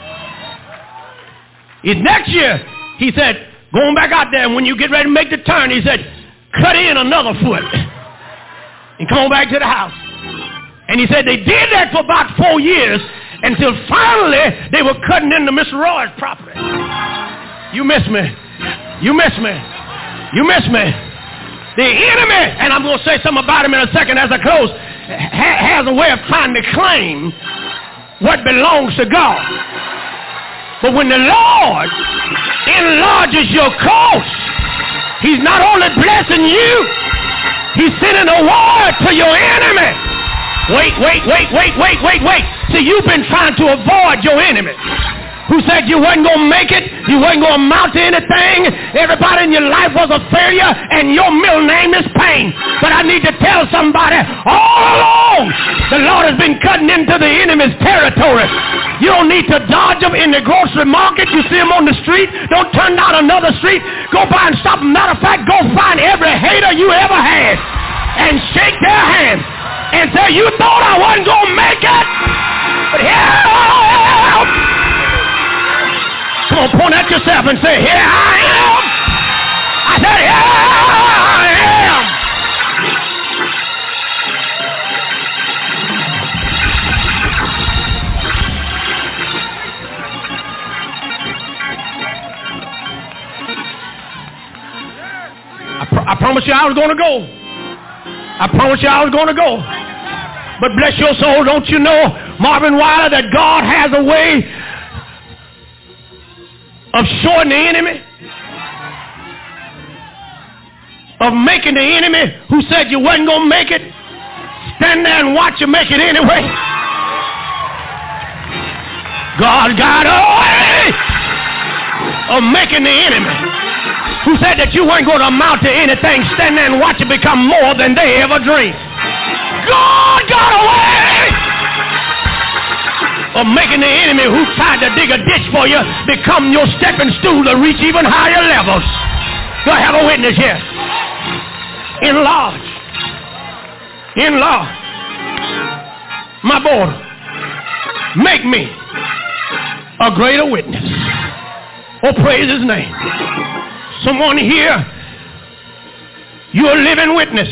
Next year, he said, going back out there, and when you get ready to make the turn, he said, cut in another foot and come on back to the house. And he said they did that for about 4 years until finally they were cutting into Mr. Roy's property. You miss me. You miss me. You miss me. The enemy, and I'm going to say something about him in a second as I close, has a way of trying to claim what belongs to God. But when the Lord enlarges your coast, he's not only blessing you, he's sending a word to your enemy. Wait. See, you've been trying to avoid your enemy who said you wasn't going to make it, you wasn't going to amount to anything, everybody in your life was a failure, and your middle name is pain. But I need to tell somebody, all along, the Lord has been cutting into the enemy's territory. You don't need to dodge them in the grocery market. You see them on the street, don't turn down another street. Go by and stop them. Matter of fact, go find every hater you ever had and shake their hand and say, you thought I wasn't going to make it, but help! Come on, point at yourself and say, here I am. I said, here I am. I promised you I was going to go. I promised you I was going to go. But bless your soul, don't you know, Marvin Wilder, that God has a way of showing the enemy, of making the enemy who said you wasn't going to make it, stand there and watch you make it anyway. God got a way of making the enemy who said that you weren't going to amount to anything stand there and watch it become more than they ever dreamed. God got a way of making the enemy who tried to dig a ditch for you become your stepping stool to reach even higher levels. Do I have a witness here? Enlarge my border. Make me a greater witness. Oh, praise his name. Someone here, you're a living witness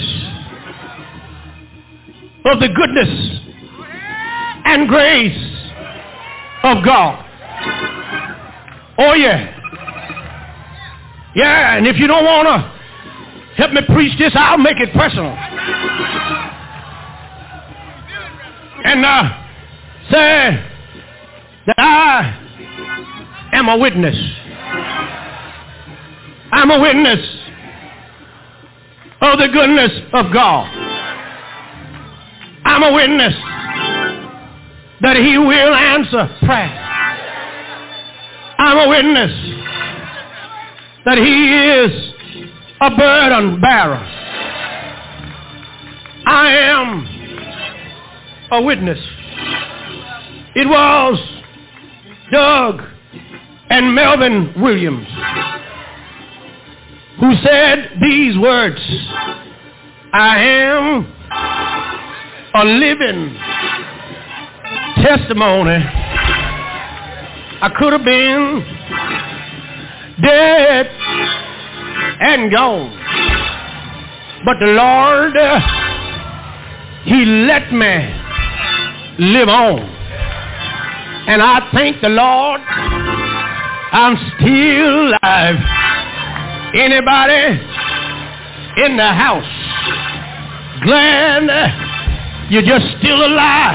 of the goodness and grace of God. Oh, yeah. Yeah, and if you don't want to help me preach this, I'll make it personal. And say that I am a witness. I'm a witness of the goodness of God. I'm a witness that he will answer prayer. I'm a witness that he is a burden bearer. I am a witness. It was Doug and Melvin Williams who said these words, I am a living testimony. I could have been dead and gone, but the Lord, he let me live on. And I thank the Lord I'm still alive. Anybody in the house glad you're just still alive?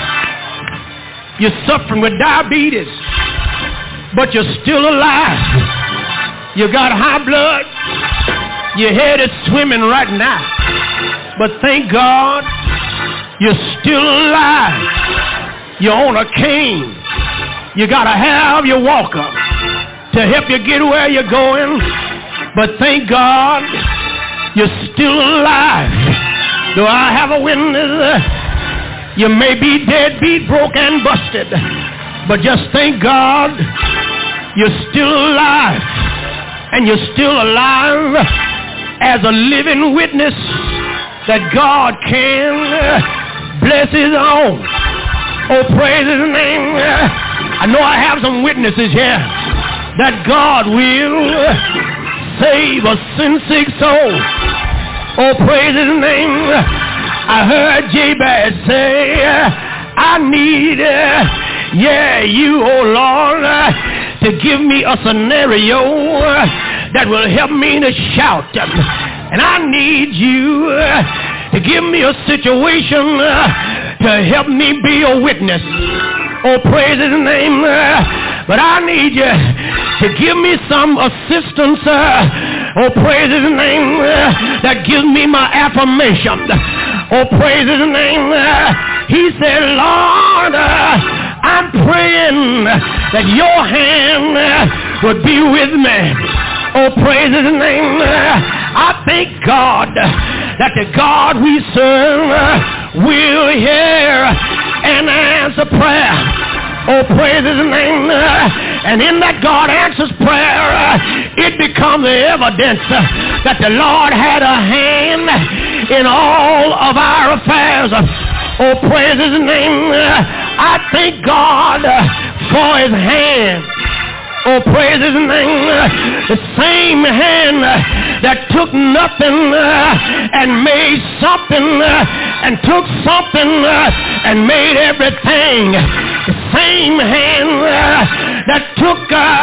You're suffering with diabetes, but you're still alive. You got high blood. Your head is swimming right now. But thank God you're still alive. You're on a cane. You got to have your walker to help you get where you're going. But thank God you're still alive. Do I have a witness? You may be dead, beat, broke, and busted. But just thank God you're still alive. And you're still alive as a living witness that God can bless his own. Oh, praise his name. I know I have some witnesses here that God will save a sin-sick soul. Oh, praise his name. I heard Jabez say, I need, you, oh Lord, to give me a scenario that will help me to shout. And I need you to give me a situation to help me be a witness. Oh, praise his name. But I need you to give me some assistance. Oh, praise his name. That gives me my affirmation. Oh, praise his name. He said, Lord, I'm praying that your hand would be with me. Oh, praise his name. I thank God that the God we serve will hear and answer prayer. Oh, praise his name. And in that God answers prayer, it becomes the evidence that the Lord had a hand in all of our affairs. Oh, praise his name. I thank God for his hand. Oh, praise his name. The same hand that took nothing and made something and took something and made everything. The same hand that took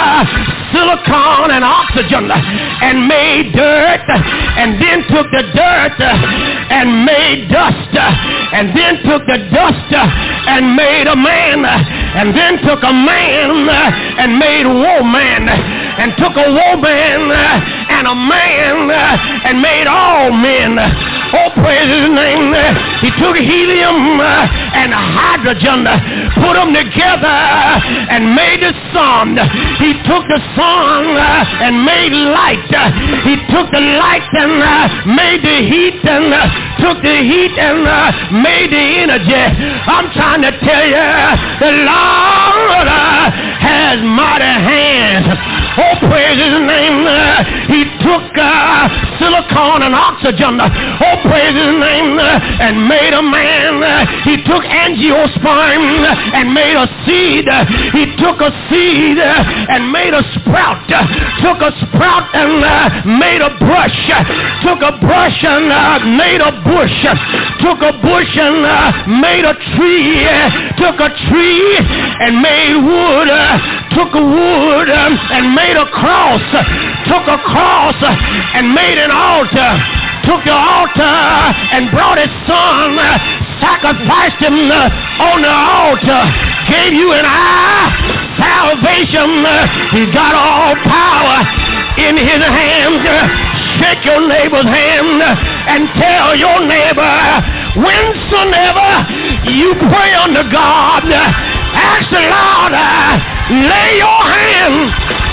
silicon and oxygen and made dirt and then took the dirt and made dust and then took the dust and made a man and then took a man and made woman and took a woman and a man and made all men. Oh, praise his name. He took helium and and hydrogen, put them together and made the sun. He took the sun and made light. He took the light and made the heat and took the heat and made the energy. I'm trying to tell you, the Lord has mighty hands. Oh, praise his name. He took silicon and oxygen. Oh, praise his name. And made a man. He took angiosperm and made a seed. He took a seed and made a sprout. Took a sprout and made a brush. Took a brush and made a bush. Took a bush and made a tree. Took a tree and made wood. Took a wood and made a cross. Took a cross and made an altar. Took the altar and brought his son, sacrificed him on the altar, gave you and I salvation. He got all power in his hand. Shake your neighbor's hand and tell your neighbor, whensoever you pray unto God, ask the Lord, lay your hand.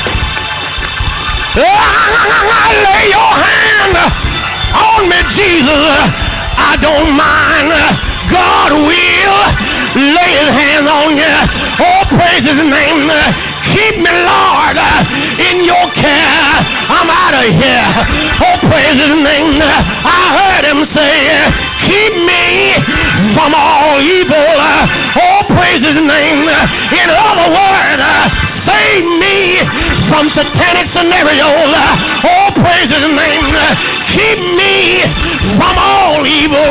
Lay your hand on me, Jesus. I don't mind. God will lay his hands on you. Oh, praise his name. Keep me, Lord, in your care. I'm out of here. Oh, praise his name. I heard him say, keep me from all evil. Oh, praise his name. In other words, save me from satanic scenarios. Oh, praise his name. Keep me from all evil.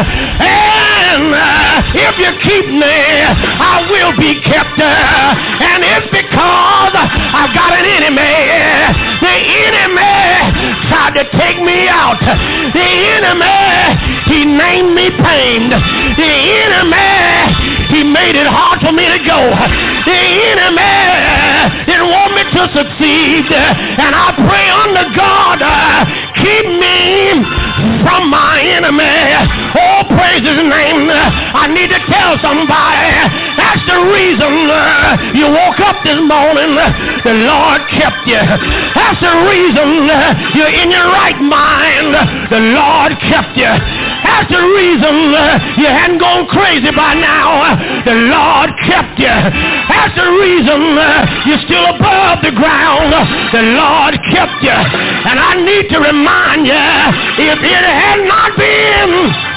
And if you keep me, I will be kept. And it's because I've got an enemy. The enemy tried to take me out. The enemy, he named me pained. The enemy, he made it hard for me to go. The enemy didn't want me to succeed. And I pray unto God, keep me from my enemy. Oh, praise his name. I need to tell somebody, that's the reason you woke up this morning. The Lord kept you. That's the reason you're in your right mind. The Lord kept you. That's the reason you hadn't gone crazy by now. The Lord kept you. That's the reason you're still above the ground. The Lord kept you. And I need to remind you, if it had not been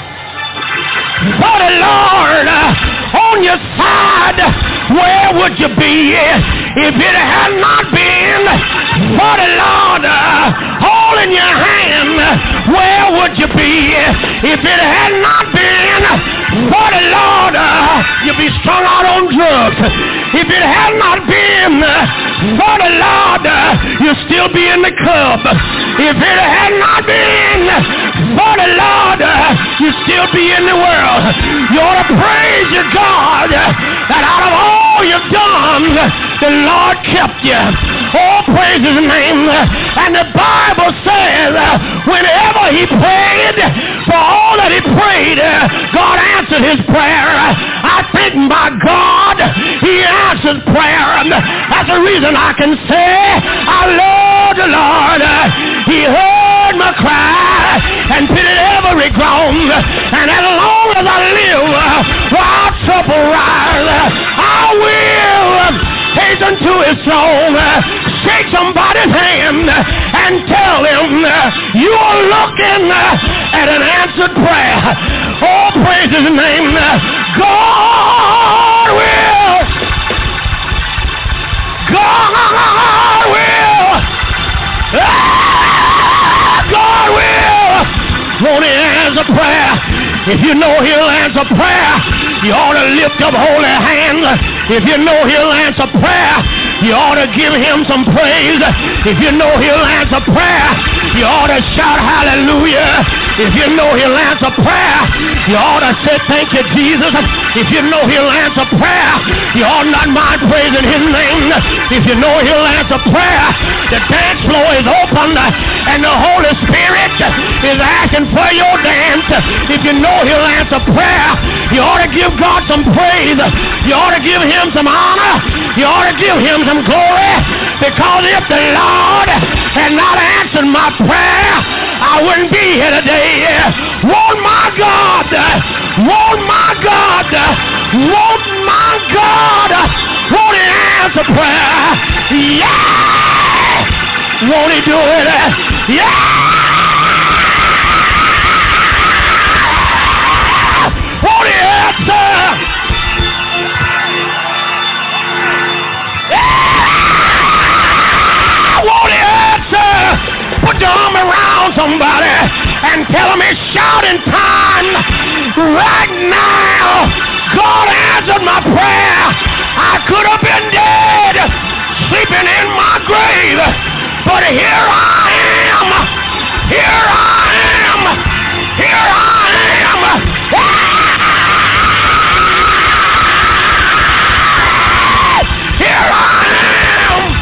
for the Lord on your side, where would you be? If it had not been for the Lord holding your hand, where would you be? If it had not been for the Lord, you'd be strung out on drugs. If it had not been for the Lord, you'd still be in the club. If it had not been for the Lord, you'd still be in the world. You ought to praise your God that out of all you've done, the Lord kept you. Oh, praise his name. And the Bible says whenever he prayed, for all that he prayed, God answered his prayer. I think by God, he answers prayer. That's the reason I can say I love the Lord. He heard my cry and pitied every groan. And as long as I live, while trouble rise, I will hasten to his throne. Shake somebody's hand and tell him you are looking at an answered prayer. Oh, praise his name. God will. God will. God will. Won't he answer prayer? If you know he'll answer prayer, you ought to lift up holy hands. If you know he'll answer prayer, you ought to give him some praise. If you know he'll answer prayer, you ought to shout hallelujah. If you know he'll answer prayer, you ought to say thank you, Jesus. If you know he'll answer prayer, you ought not mind praising his name. If you know he'll answer prayer, the dance floor is open and the Holy Spirit is asking for your dance. If you know he'll answer prayer, you ought to give God some praise. You ought to give him some honor. You ought to give him some glory. Because if the Lord had not answered my prayer, I wouldn't be here today. Won't my God, won't my God, won't my God, won't he answer prayer? Yeah! Won't he do it? Yeah! Won't he answer? Won't he answer? Put your arm around somebody and tell them it's shouting time right now. God answered my prayer. I could have been dead, sleeping in my grave, but here I am. Here I am. Here I am. Here I am.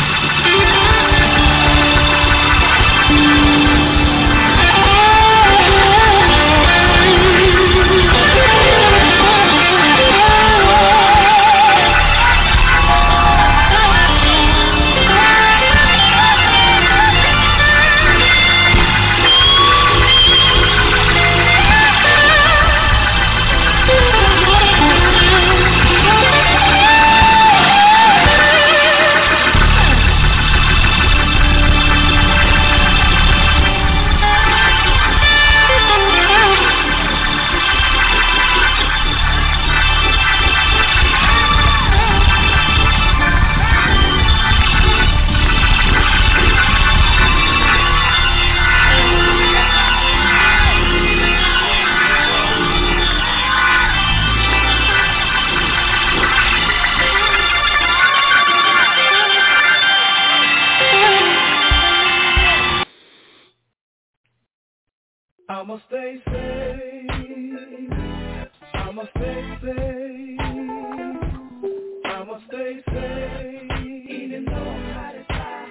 I'ma stay safe. I'ma stay safe. I'ma stay safe. Even though I'm hot as fire,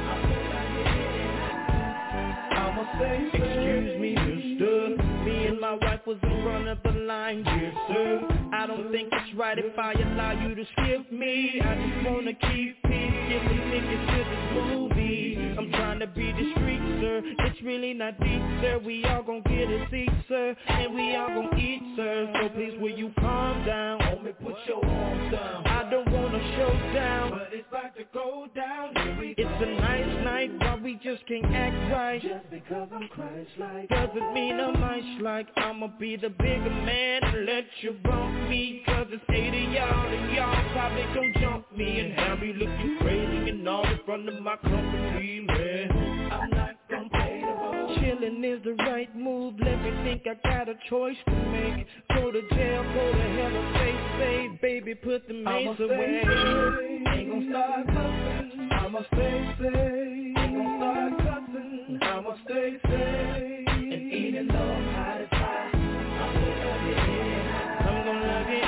I'ma stay safe. Excuse me, mister. Me and my wife was in front of the line, yes sir. I don't think it's right if I allow you to skip me. I just wanna keep peace, get some tickets to this movie. I'm trying to be discreet, sir. It's really not deep, sir. We all gon' get a seat, sir, and we all gon' eat, sir. So please, will you calm down? Homie, put your arms down. I don't want a showdown, but it's about to go down. It's a nice night, but we just can't act right. Just because I'm Christ-like doesn't mean I'm nice-like. I'ma be the bigger man and let you bump me. Cause it's 8 of y'all and y'all probably gon' jump me and have me looking crazy and all in front of my company, man. I'm not compatible. Chillin' is the right move. Let me think I got a choice to make. Go to jail, go to hell or stay safe. Baby, put the mace away. Ain't gon' start cussing. I'ma stay safe. Ain't gon' start cussing. I'ma stay safe. And even though I'm hot as fire, I'm gonna love you anyhow. I'm gonna love you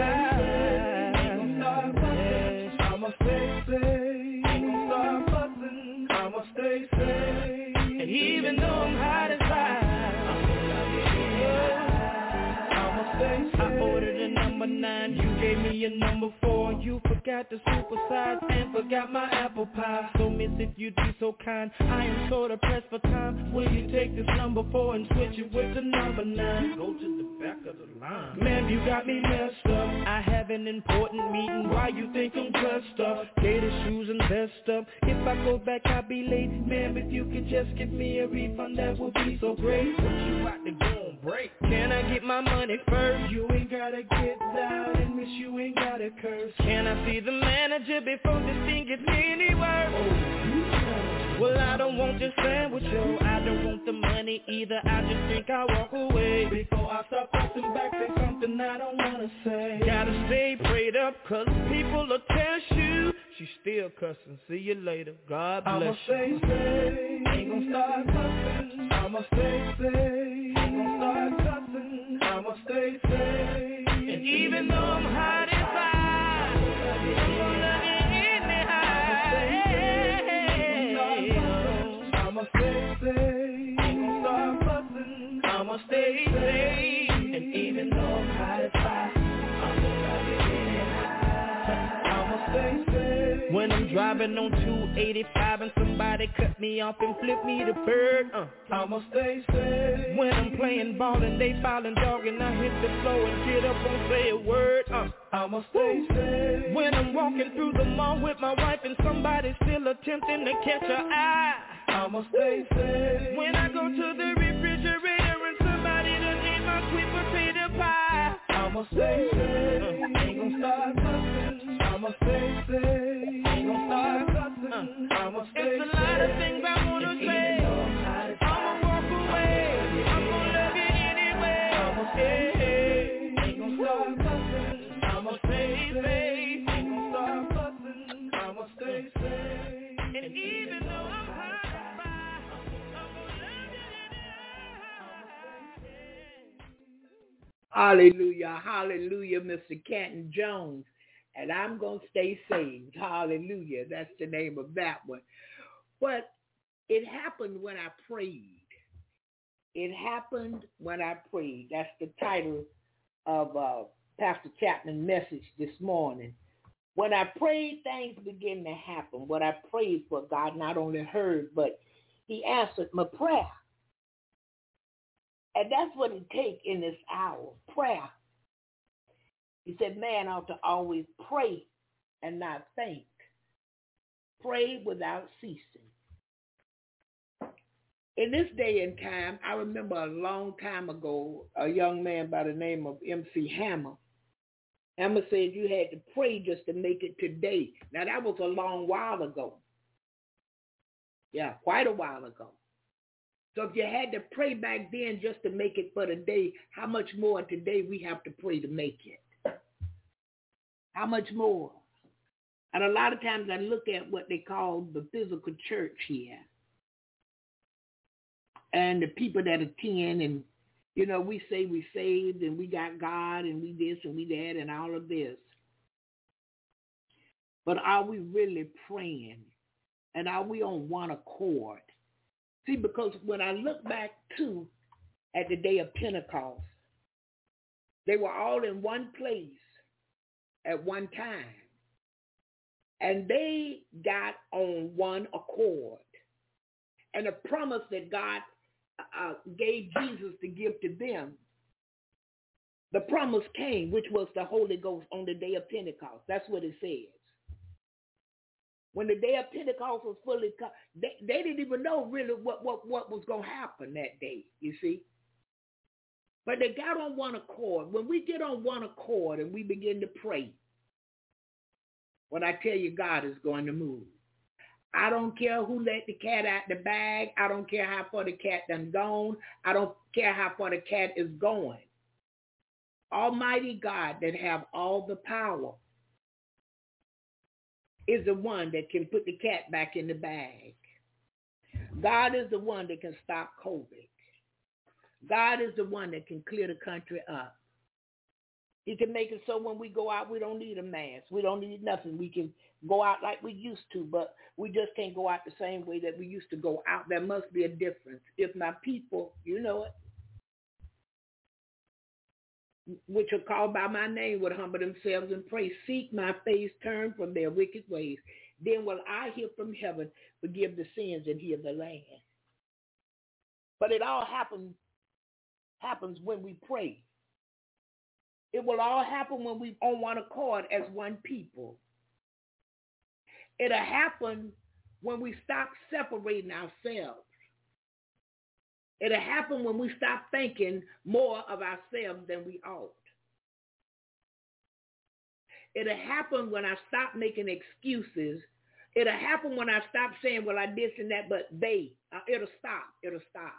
anyhow. Ain't gon' start cussing. I'ma stay safe. Ain't gon' start fussing. I'ma stay safe. And even though I'm hot as fire, I'm gonna love you anyhow. I'ma stay safe. I ordered a number 9, you gave me a number 4. You forgot the supersize and forgot my apple pie. So miss, if you'd be so kind, I am so pressed for time. Will you take this number 4 and switch it with the number 9? Go to the back of the line. Man, you got me messed up. I have an important meeting. Why you think I'm dressed up? Gator shoes and vest up. If I go back, I'll be late. Man, if you could just give me a refund, that would be so great. What you about to go on break? Can I get my money first? You ain't gotta get down and miss, you ain't gotta curse. Can I see the manager before this thing gets any worse? Oh, well, I don't want your sandwich, yo. I don't want the money either. I just think I'll walk away. Before I start fussing back, say something I don't wanna say. Gotta stay prayed up, cause people will test you. you still cussing. See you later. God bless I'ma stay safe, ain't gon' start cussing. I'ma stay safe, ain't gon' start cussing. I'ma stay safe. And even though I'm hot inside, I'm gonna love you anyhow. I'ma stay safe, ain't gon' start cussing. I'ma stay safe. And even though I'm hot inside, I'm gonna love you anyhow. I'ma stay safe. When I'm driving on 285 and somebody cut me off and flip me the bird, I'ma stay safe. When I'm playing ball and they fouling dog and I hit the floor and get up and say a word, I'ma stay safe. When I'm walking through the mall with my wife and somebody's still attempting to catch her eye, I'ma stay safe. When I go to the refrigerator and somebody done ate my sweet potato pie, I'ma stay safe. Ain't gon' start cussing. I'ma stay safe. Ain't gon' start cussing. I'ma stay safe. It's a lot of things I wanna say. I'ma walk away. I'm gonna love you anyway. I'ma stay safe. Ain't gon' start cussing. I'ma stay safe. Ain't gon' start cussing. I'ma stay safe. And even though I'm hot and fire, I'm gonna love you anyway. Hallelujah, hallelujah, Mr. Canton Jones. And I'm going to stay saved. Hallelujah. That's the name of that one. But it happened when I prayed. It happened when I prayed. That's the title of Pastor Chapman's message this morning. When I prayed, things began to happen. What I prayed for, God not only heard, but he answered my prayer. And that's what it takes in this hour, prayer. He said, man ought to always pray and not faint. Pray without ceasing. In this day and time, I remember a long time ago, a young man by the name of MC Hammer. Hammer said you had to pray just to make it today. Now, that was a long while ago. Yeah, quite a while ago. So if you had to pray back then just to make it for the day, how much more today we have to pray to make it? How much more? And a lot of times I look at what they call the physical church here. And the people that attend and, you know, we say we saved and we got God and we this and we that and all of this. But are we really praying? And are we on one accord? See, because when I look back too at the day of Pentecost, they were all in one place at one time. And they got on one accord. And the promise that God gave Jesus to give to them, the promise came, which was the Holy Ghost on the day of Pentecost. That's what it says. When the day of Pentecost was fully come, they didn't even know really what was going to happen that day, you see. But they got on one accord. When we get on one accord and we begin to pray, when I tell you God is going to move. I don't care who let the cat out the bag. I don't care how far the cat done gone. I don't care how far the cat is going. Almighty God that have all the power is the one that can put the cat back in the bag. God is the one that can stop COVID. God is the one that can clear the country up. He can make it so when we go out, we don't need a mask. We don't need nothing. We can go out like we used to, but we just can't go out the same way that we used to go out. There must be a difference. If my people, you know it, which are called by my name, would humble themselves and pray, seek my face, turn from their wicked ways. Then will I hear from heaven, forgive the sins and heal the land. But it all happens when we pray. It will all happen when we on one accord as one people. It'll happen when we stop separating ourselves. It'll happen when we stop thinking more of ourselves than we ought. It'll happen when I stop making excuses. It'll happen when I stop saying, well, I this and that, but they. It'll stop. It'll stop.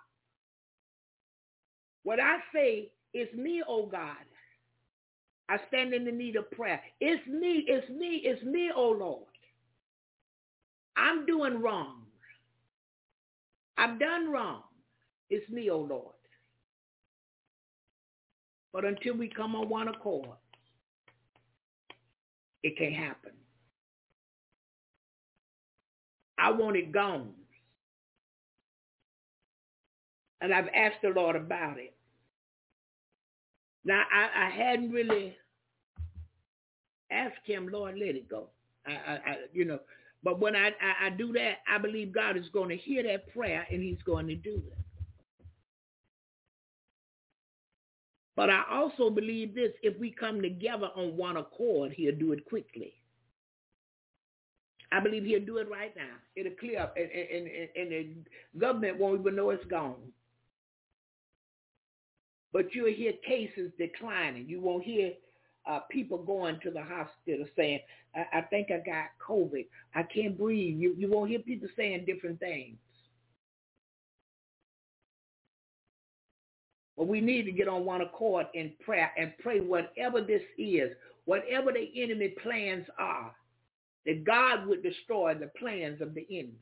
What I say is me, oh God. I stand in the need of prayer. It's me, oh Lord. I'm doing wrong. I've done wrong. It's me, oh Lord. But until we come on one accord, it can't happen. I want it gone. And I've asked the Lord about it. Now, I hadn't really asked him, Lord, let it go. But when I do that, I believe God is going to hear that prayer and he's going to do it. But I also believe this, if we come together on one accord, he'll do it quickly. I believe he'll do it right now. It'll clear up, and the government won't even know it's gone. But you'll hear cases declining. You won't hear people going to the hospital saying, I think I got COVID. I can't breathe. You won't hear people saying different things. But we need to get on one accord in prayer and pray whatever this is, whatever the enemy plans are, that God would destroy the plans of the enemy.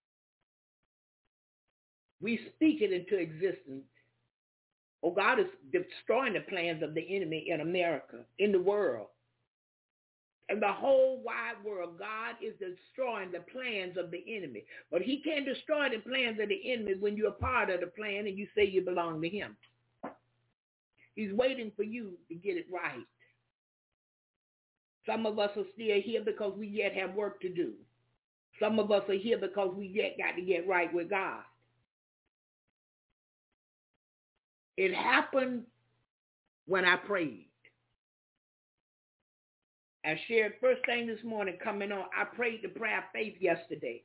We speak it into existence. Oh, God is destroying the plans of the enemy in America, in the world. In the whole wide world, God is destroying the plans of the enemy. But he can't destroy the plans of the enemy when you're a part of the plan and you say you belong to him. He's waiting for you to get it right. Some of us are still here because we yet have work to do. Some of us are here because we yet got to get right with God. It happened when I prayed. I shared first thing this morning coming on, I prayed the prayer of faith yesterday.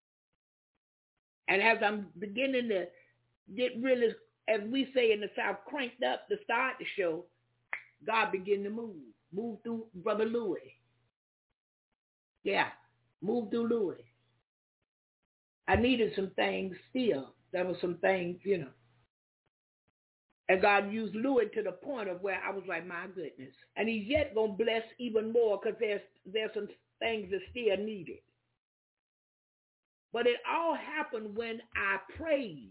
And as I'm beginning to get really, as we say in the South, cranked up to start the show, God began to move through Brother Louis. Yeah, move through Louis. I needed some things still. There were some things, And God used Louis to the point of where I was like, my goodness. And he's yet going to bless even more because there's some things that still needed. But it all happened when I prayed.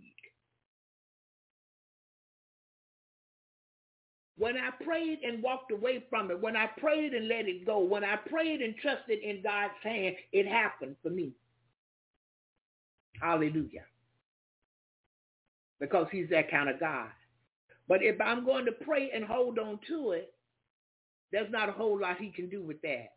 When I prayed and walked away from it, when I prayed and let it go, when I prayed and trusted in God's hand, it happened for me. Hallelujah. Because he's that kind of God. But if I'm going to pray and hold on to it, there's not a whole lot he can do with that.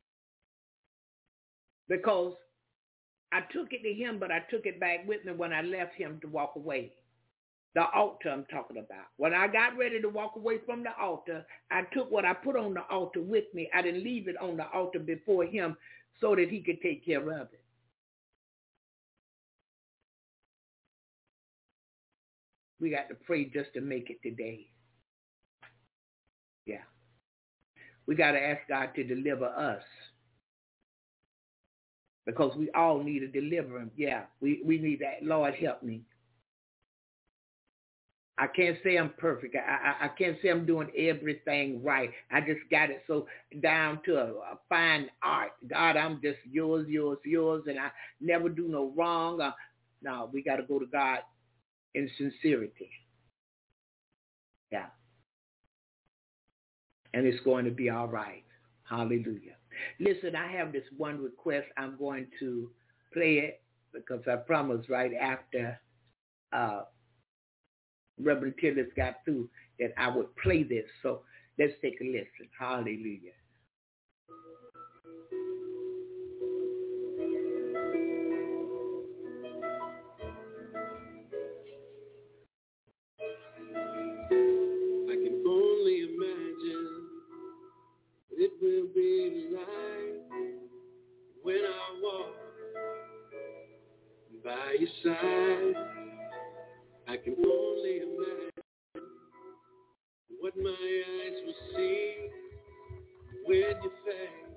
Because I took it to him, but I took it back with me when I left him to walk away. The altar I'm talking about. When I got ready to walk away from the altar, I took what I put on the altar with me. I didn't leave it on the altar before him so that he could take care of it. We got to pray just to make it today. Yeah. We got to ask God to deliver us. Because we all need a deliverance. Yeah, we need that. Lord, help me. I can't say I'm perfect. I can't say I'm doing everything right. I just got it so down to a fine art. God, I'm just yours, and I never do no wrong. No, we got to go to God in sincerity. Yeah. And it's going to be all right. Hallelujah. Listen, I have this one request. I'm going to play it because I promised right after Reverend Tillis got through that I would play this. So let's take a listen. Hallelujah. I can only imagine what it will be like when I walk by your side. I can only imagine what my eyes will see when your face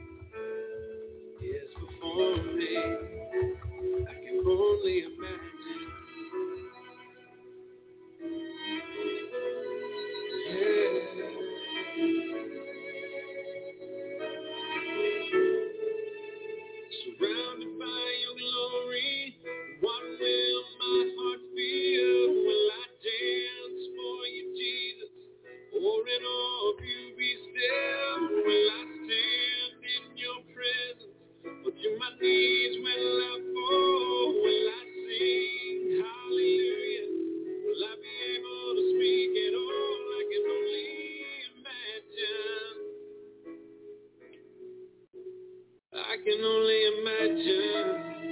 is before me. I can only imagine. Yeah. Surrounded by your I can only imagine.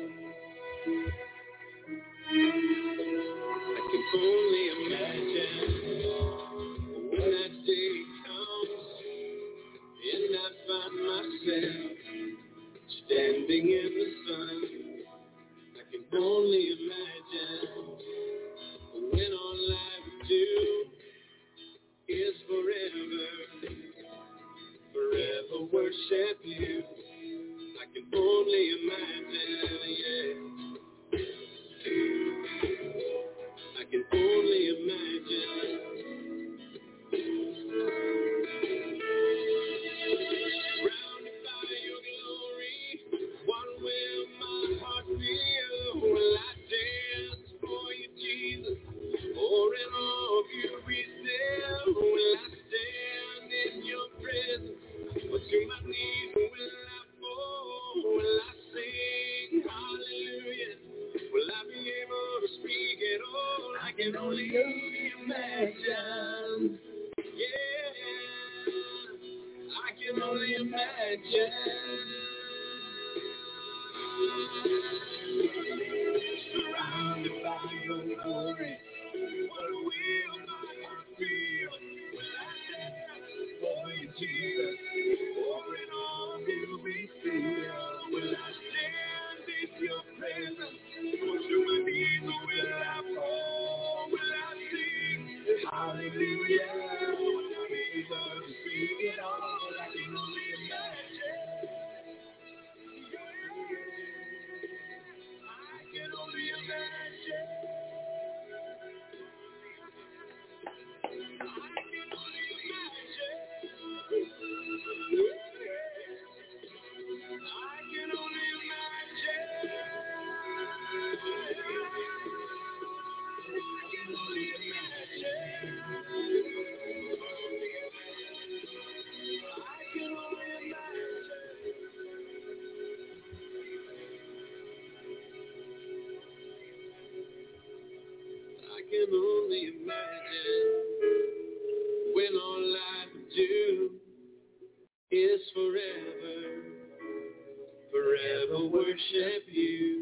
I can only imagine when that day comes and I find myself standing in the sun. I can only imagine when all I would do is forever worship you. I can only imagine, yeah. I can only imagine. Surrounded by your glory, what will my heart feel? Will I dance for you, Jesus? Or in all of you be still? Will I stand in your presence? Or to my knees will I fall? Will I sing hallelujah? Will I be able to speak at all? I can only imagine. Yeah, I can only imagine. Surrounded by your glory, what will my heart feel? Will I dance for you, Jesus? Or in all you be still? Will I stand in your presence? Or to my knees will I fall? Will I sing hallelujah? Will I be able to speak it all? I can only imagine. I can only imagine. I can only imagine when all I do is forever worship you.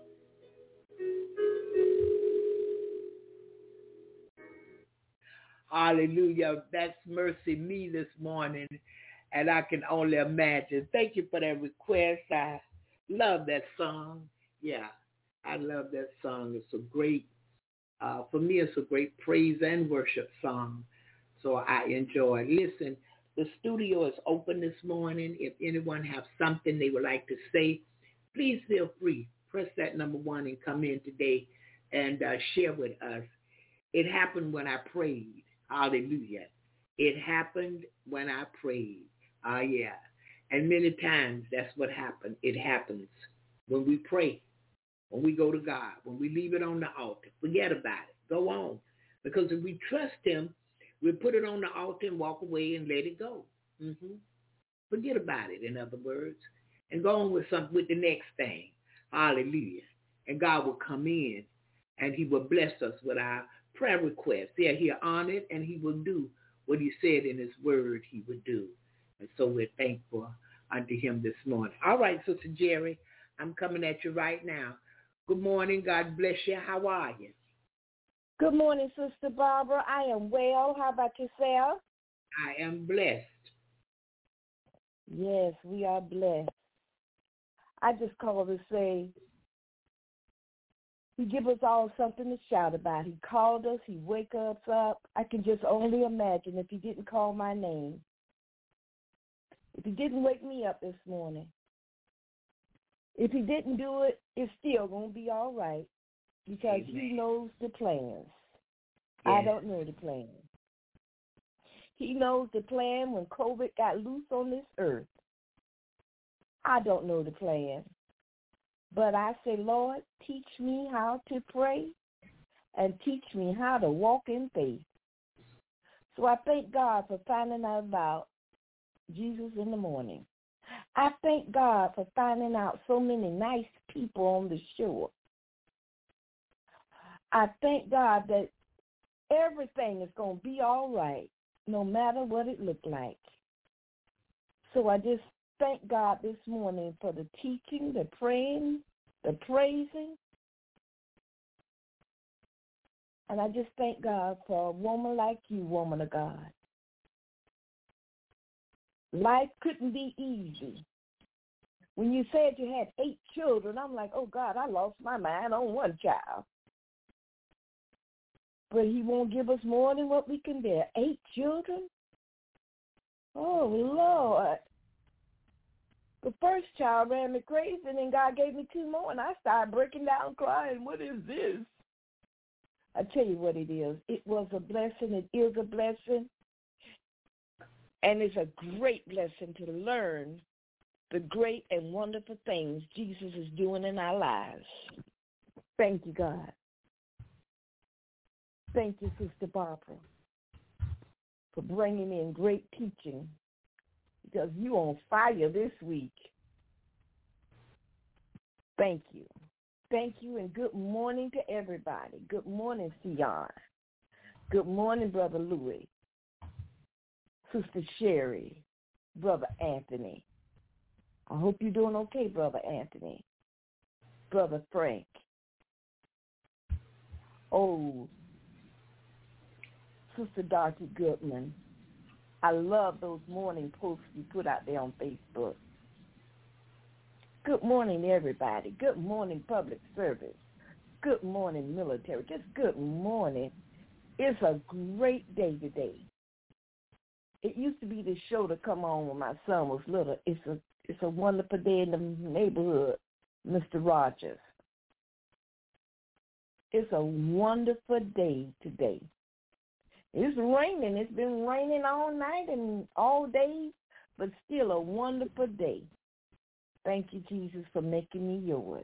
Hallelujah. That's Mercy Me this morning, and I can only imagine. Thank you for that request. I love that song. Yeah, I love that song. It's a great, for me, it's a great praise and worship song, so I enjoy it. Listen, the studio is open this morning. If anyone has something they would like to say, please feel free. Press that number 1 and come in today and share with us. It happened when I prayed. Hallelujah. It happened when I prayed. Yeah. And many times that's what happened. It happens when we pray, when we go to God, when we leave it on the altar. Forget about it. Go on. Because if we trust him, we put it on the altar and walk away and let it go. Forget about it, in other words, and go on with the next thing. Hallelujah. And God will come in and he will bless us with our prayer requests. Yeah, he'll honor it and he will do what he said in his word he would do. And so we're thankful unto him this morning. All right, Sister Jerry, I'm coming at you right now. Good morning. God bless you. How are you? Good morning, Sister Barbara. I am well. How about yourself? I am blessed. Yes, we are blessed. I just called to say he give us all something to shout about. He called us. He wake us up. I can just only imagine if he didn't call my name. If he didn't wake me up this morning. If he didn't do it, it's still going to be all right because he knows the plans. Yes. I don't know the plan. He knows the plan when COVID got loose on this earth. I don't know the plan. But I say, Lord, teach me how to pray and teach me how to walk in faith. So I thank God for finding out about Jesus in the morning. I thank God for finding out so many nice people on the shore. I thank God that everything is going to be all right, no matter what it looked like. So I just thank God this morning for the teaching, the praying, the praising. And I just thank God for a woman like you, woman of God. Life couldn't be easy. When you said you had 8 children, I'm like, oh, God, I lost my mind on one child. But he won't give us more than what we can bear. 8 children? Oh, Lord. The first child ran me crazy, and then God gave me 2 more, and I started breaking down crying. What is this? I tell you what it is. It was a blessing. It is a blessing. And it's a great blessing to learn the great and wonderful things Jesus is doing in our lives. Thank you, God. Thank you, Sister Barbara, for bringing in great teaching, because you on fire this week. Thank you. Thank you, and good morning to everybody. Good morning, Sion. Good morning, Brother Louis, Sister Sherry, Brother Anthony. I hope you're doing okay, Brother Anthony. Brother Frank. Oh, Sister Dorothy Goodman. I love those morning posts you put out there on Facebook. Good morning, everybody. Good morning, public service. Good morning, military. Just good morning. It's a great day today. It used to be the show to come on when my son was little. It's a wonderful day in the neighborhood, Mr. Rogers. It's a wonderful day today. It's raining. It's been raining all night and all day, but still a wonderful day. Thank you, Jesus, for making me yours.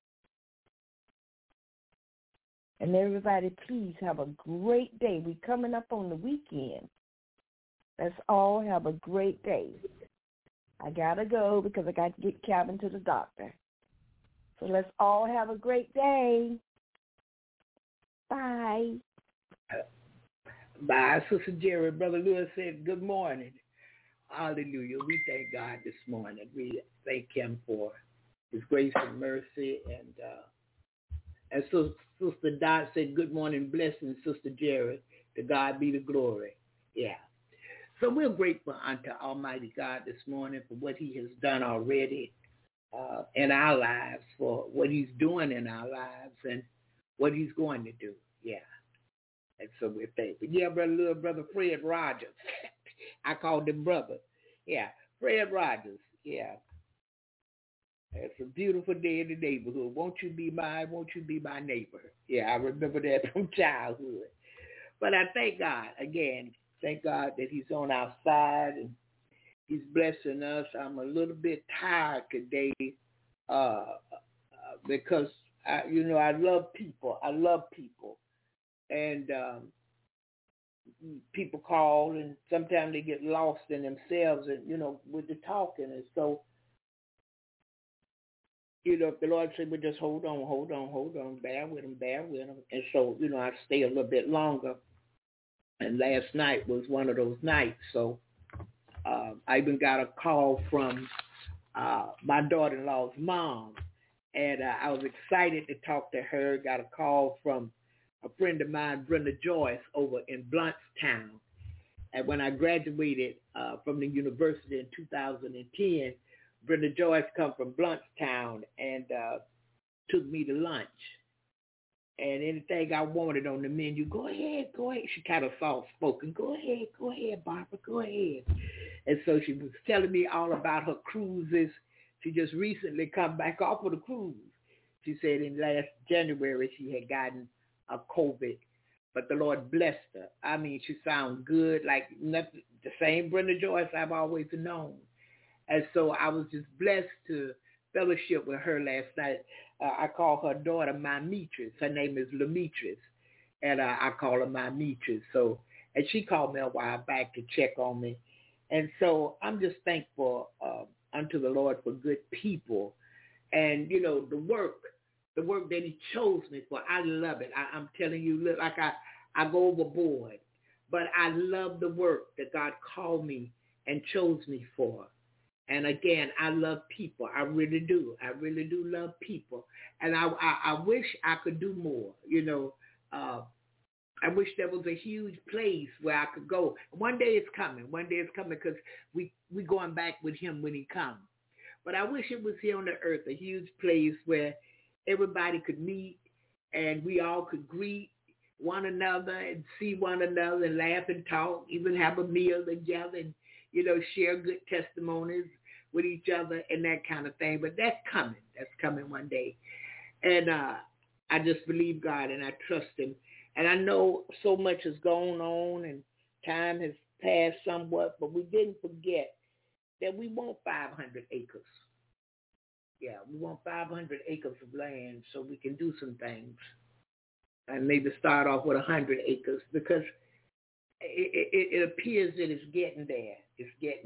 And everybody, please have a great day. We're coming up on the weekend. Let's all have a great day. I got to go because I got to get Calvin to the doctor. So let's all have a great day. Bye. Bye, Sister Jerry. Brother Lewis said, good morning. Hallelujah. We thank God this morning. We thank him for his grace and mercy. And so Sister Dot said, good morning, blessings, Sister Jerry. To God be the glory. Yeah. So we're grateful unto Almighty God this morning for what he has done already in our lives, for what he's doing in our lives and what he's going to do. Yeah. And so we're thankful. Yeah, brother Fred Rogers. I called him brother. Yeah, Fred Rogers. Yeah. It's a beautiful day in the neighborhood. Won't you be my neighbor? Yeah, I remember that from childhood. But I thank God, again, thank God that he's on our side and he's blessing us. I'm a little bit tired today because, I love people. And people call, and sometimes they get lost in themselves and, with the talking. And so, if the Lord said, well, just hold on, bear with them. And so, I stay a little bit longer. And last night was one of those nights. So I even got a call from my daughter-in-law's mom. And I was excited to talk to her. Got a call from a friend of mine, Brenda Joyce, over in Blountstown. And when I graduated from the university in 2010, Brenda Joyce come from Blountstown and took me to lunch. And anything I wanted on the menu, go ahead. She kind of soft-spoken. Go ahead, Barbara, go ahead. And so she was telling me all about her cruises. She just recently come back off of the cruise. She said in last January she had gotten a COVID, but the Lord blessed her. I mean, she sounds good, like nothing, the same Brenda Joyce I've always known. And so I was just blessed to fellowship with her last night. I call her daughter Mymetris. Her name is Lametris, and I call her Mymetris. So, and she called me a while back to check on me. And so I'm just thankful unto the Lord for good people. And, the work that he chose me for, I love it. I'm telling you, look, like I go overboard. But I love the work that God called me and chose me for. And again, I love people. I really do. I really do love people. And I wish I could do more. I wish there was a huge place where I could go. One day it's coming. One day it's coming because we going back with him when he comes. But I wish it was here on the earth, a huge place where everybody could meet and we all could greet one another and see one another and laugh and talk, even have a meal together and, share good testimonies with each other and that kind of thing. But that's coming. That's coming one day. And I just believe God and I trust him. And I know so much has gone on and time has passed somewhat, but we didn't forget that we want 500 acres. Yeah, we want 500 acres of land so we can do some things. And maybe start off with 100 acres because it appears that it's getting there. It's getting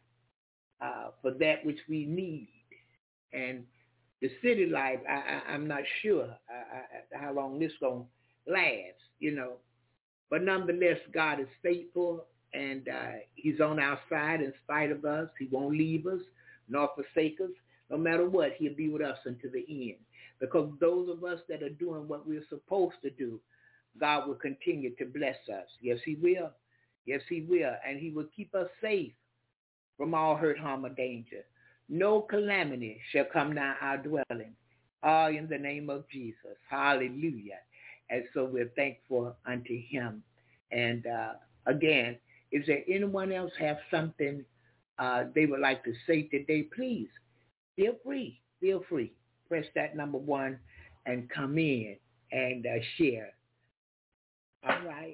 there for that which we need. And the city life, I'm not sure how long this going to last, But nonetheless, God is faithful, and he's on our side in spite of us. He won't leave us nor forsake us. No matter what, he'll be with us until the end. Because those of us that are doing what we're supposed to do, God will continue to bless us. Yes, he will. Yes, he will. And he will keep us safe from all hurt, harm, or danger. No calamity shall come nigh our dwelling. In the name of Jesus. Hallelujah. And so we're thankful unto him. And again, is there anyone else have something they would like to say today? Please, feel free. Feel free. Press that number 1 and come in and share. All right.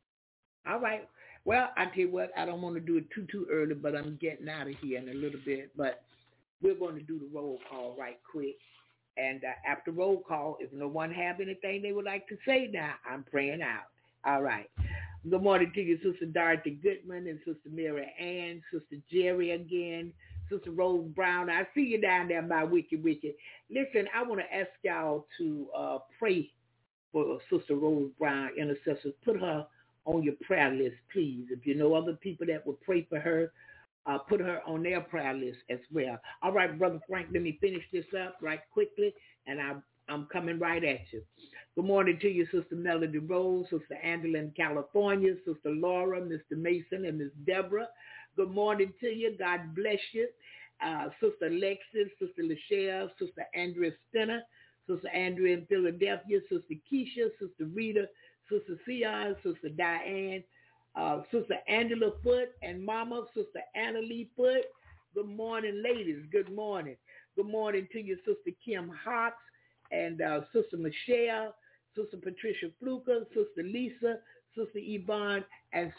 All right. Well, I tell you what, I don't want to do it too early, but I'm getting out of here in a little bit. But we're going to do the roll call right quick. And after roll call, if no one have anything they would like to say now, I'm praying out. All right. Good morning to you, Sister Dorothy Goodman and Sister Mary Ann, Sister Jerry again, Sister Rose Brown. I see you down there, my wicked. Listen, I want to ask y'all to pray for Sister Rose Brown, intercessors. Put her on your prayer list, please. If you know other people that will pray for her, put her on their prayer list as well. All right, Brother Frank, let me finish this up right quickly, and I'm coming right at you. Good morning to you, Sister Melody Rose, Sister Angela in California, Sister Laura, Mr. Mason, and Miss Deborah. Good morning to you. God bless you. Sister Alexis, Sister Lachelle, Sister Andrea Spinner, Sister Andrea in Philadelphia, Sister Keisha, Sister Rita, Sister Sion, Sister Diane, Sister Angela Foote, and Mama, Sister Anna Lee Foote. Good morning, ladies. Good morning. Good morning to you, Sister Kim Hawks, and Sister Michelle, Sister Patricia Fluker, Sister Lisa, Sister Yvonne, and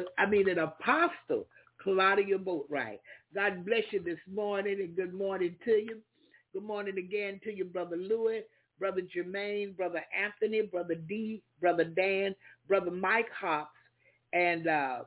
an Apostle, Claudia Boatwright. God bless you this morning, and good morning to you. Good morning again to you, Brother Louis, Brother Jermaine, Brother Anthony, Brother D, Brother Dan, Brother Mike Hobbs, and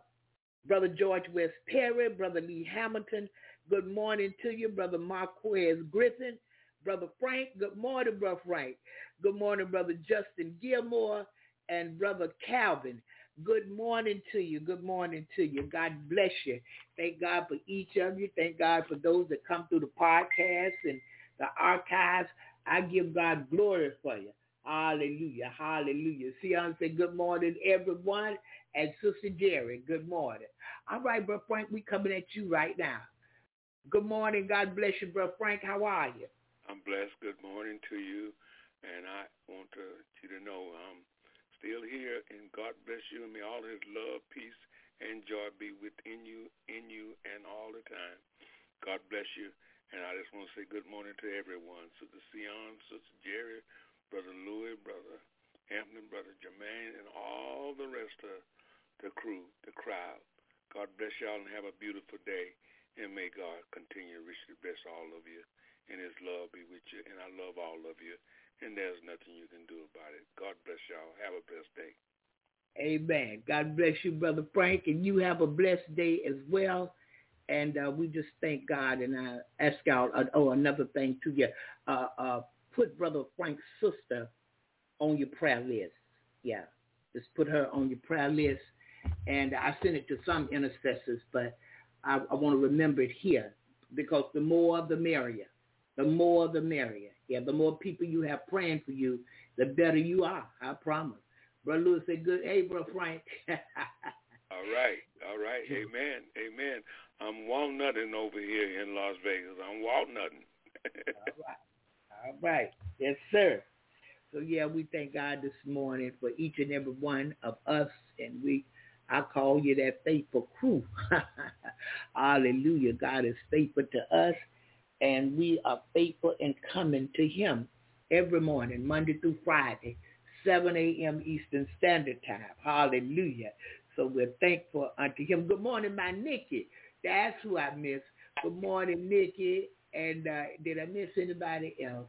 Brother George West Perry, Brother Lee Hamilton. Good morning to you, Brother Marquez Griffin, Brother Frank. Good morning, Brother Frank. Good morning, Brother Justin Gilmore, and Brother Calvin. Good morning to you. Good morning to you. God bless you. Thank God for each of you. Thank God for those that come through the podcast and the archives. I give God glory for you. Hallelujah. Hallelujah. Sion said, good morning, everyone. And Sister Jerry, good morning. All right, Brother Frank, we coming at you right now. Good morning. God bless you, Brother Frank. How are you? I'm blessed. Good morning to you. And I want you to know I'm still here, and God bless you, and may all his love, peace, and joy be within you, in you, and all the time. God bless you. And I just want to say good morning to everyone. Sister Sion, Sister Jerry, Brother Louis, Brother Anthony, Brother Jermaine, and all the rest of the crew, the crowd. God bless y'all and have a beautiful day. And may God continue to richly bless all of you. And his love be with you. And I love all of you. And there's nothing you can do about it. God bless y'all. Have a blessed day. Amen. God bless you, Brother Frank. And you have a blessed day as well. And we just thank God. And I ask y'all, another thing to you. Put Brother Frank's sister on your prayer list. Yeah. Just put her on your prayer list. And I sent it to some intercessors, but I want to remember it here. because the more the merrier. The more the merrier. Yeah, the more people you have praying for you, the better you are. I promise. Brother Lewis said, good. Hey, Brother Frank. All right. Amen. I'm walnutting over here in Las Vegas. I'm walnutting. All right. Yes, sir. So, yeah, we thank God this morning for each and every one of us, and I call you that faithful crew. Hallelujah. God is faithful to us, and we are faithful in coming to him every morning, Monday through Friday, 7 a.m. Eastern Standard Time. Hallelujah. So we're thankful unto him. Good morning, my Nikki. That's who I miss. Good morning, Nikki. And did I miss anybody else?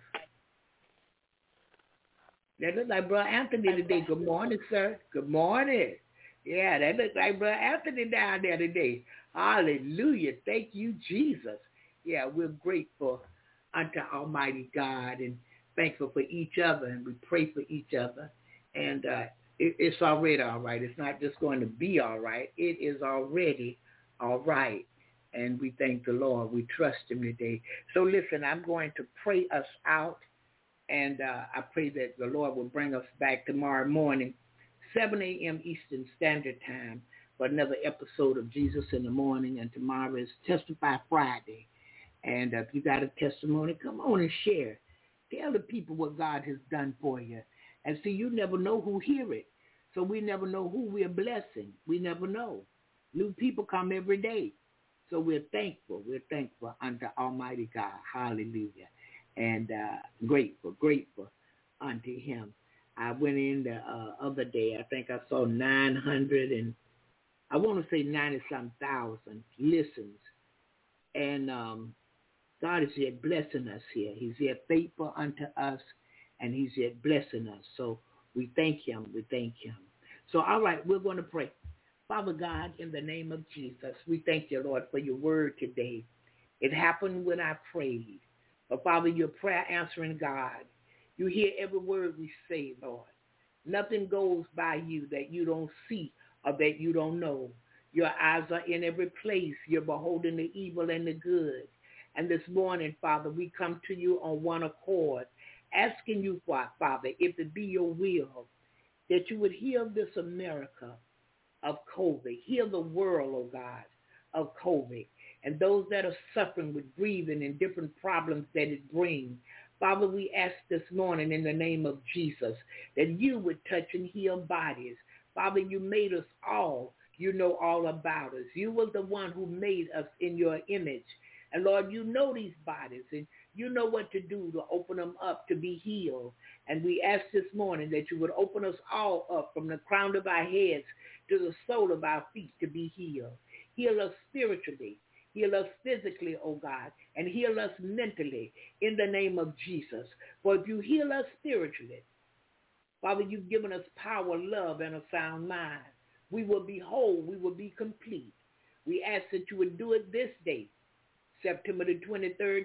That looks like Brother Anthony today. Good morning, sir. Good morning. Yeah, that looks like Brother Anthony down there today. Hallelujah. Thank you, Jesus. Yeah, we're grateful unto Almighty God and thankful for each other, and we pray for each other. And it's already all right. It's not just going to be all right. It is already all right. And we thank the Lord. We trust him today. So listen, I'm going to pray us out. And I pray that the Lord will bring us back tomorrow morning, 7 a.m. Eastern Standard Time, for another episode of Jesus in the Morning. And tomorrow is Testify Friday. And if you got a testimony, come on and share. Tell the people what God has done for you. And see, you never know who hear it. So we never know who we're blessing. We never know. New people come every day. So we're thankful. We're thankful unto Almighty God. Hallelujah. And grateful unto him. I went in the other day. I think I saw 900 and I want to say 90-some thousand listens. And God is yet blessing us here. He's yet faithful unto us, and he's yet blessing us. So we thank him. We thank him. So, all right, we're going to pray. Father God, in the name of Jesus, we thank you, Lord, for your word today. It happened when I prayed. But, Father, your prayer answering God. You hear every word we say, Lord. Nothing goes by you that you don't see or that you don't know. Your eyes are in every place. You're beholding the evil and the good. And this morning, Father, we come to you on one accord, asking you, Father, if it be your will, that you would heal this America of COVID. Heal the world, oh God, of COVID. And those that are suffering with breathing and different problems that it brings. Father, we ask this morning in the name of Jesus that you would touch and heal bodies. Father, you made us all. You know all about us. You were the one who made us in your image. And Lord, you know these bodies, and you know what to do to open them up to be healed. And we ask this morning that you would open us all up from the crown of our heads to the sole of our feet to be healed. Heal us spiritually. Heal us physically, oh God, and heal us mentally in the name of Jesus. For if you heal us spiritually, Father, you've given us power, love, and a sound mind. We will be whole. We will be complete. We ask that you would do it this day, September the 23rd,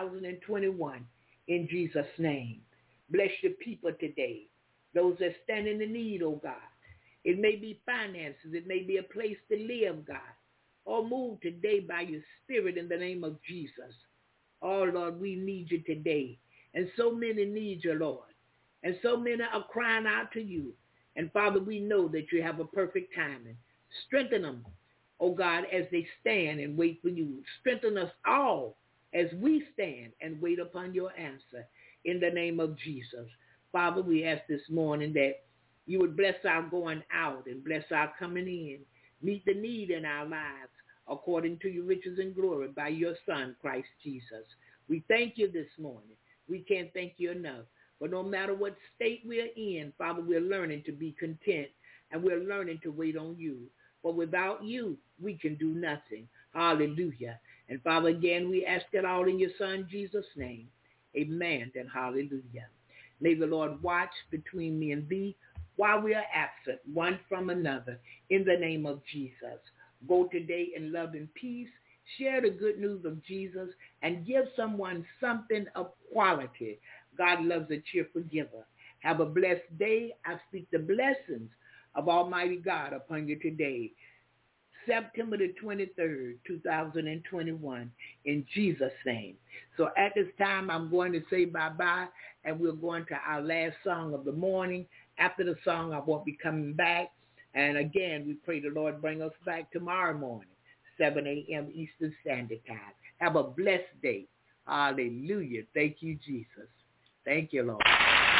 2021, in Jesus' name. Bless your people today, those that stand in the need, oh God. It may be finances. It may be a place to live, God. Oh, move today by your spirit in the name of Jesus. Oh, Lord, we need you today. And so many need you, Lord. And so many are crying out to you. And, Father, we know that you have a perfect timing. Strengthen them, oh God, as they stand and wait for you. Strengthen us all as we stand and wait upon your answer in the name of Jesus. Father, we ask this morning that you would bless our going out and bless our coming in. Meet the need in our lives according to your riches and glory by your Son, Christ Jesus. We thank you this morning. We can't thank you enough. But no matter what state we're in, Father, we're learning to be content, and we're learning to wait on you. For without you, we can do nothing. Hallelujah. And Father, again, we ask it all in your Son, Jesus' name. Amen and hallelujah. May the Lord watch between me and thee while we are absent one from another in the name of Jesus. Go today in love and peace. Share the good news of Jesus and give someone something of quality. God loves a cheerful giver. Have a blessed day. I speak the blessings of Almighty God upon you today. September the 23rd, 2021, in Jesus' name. So at this time, I'm going to say bye-bye, and we're going to our last song of the morning. After the song, I won't be coming back. And again, we pray the Lord bring us back tomorrow morning, 7 a.m. Eastern Standard Time. Have a blessed day. Hallelujah. Thank you, Jesus. Thank you, Lord.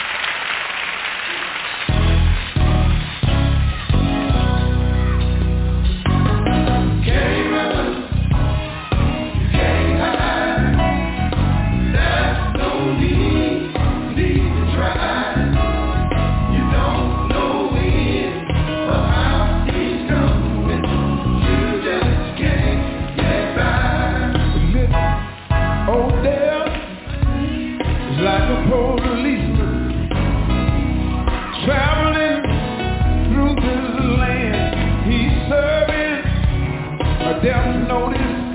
Death notice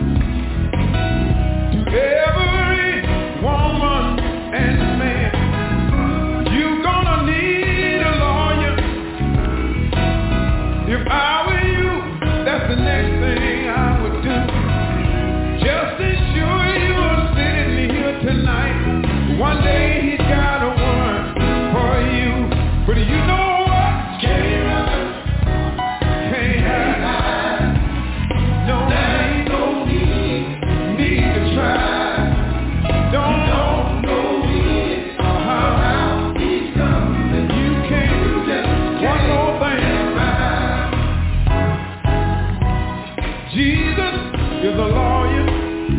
to every woman and man. You're gonna need a lawyer. If I were you, that's the next thing I would do. Just as sure you are sitting here tonight, one day he's got a warrant for you. But you know what? Can't run, can't hide. Is a lawyer,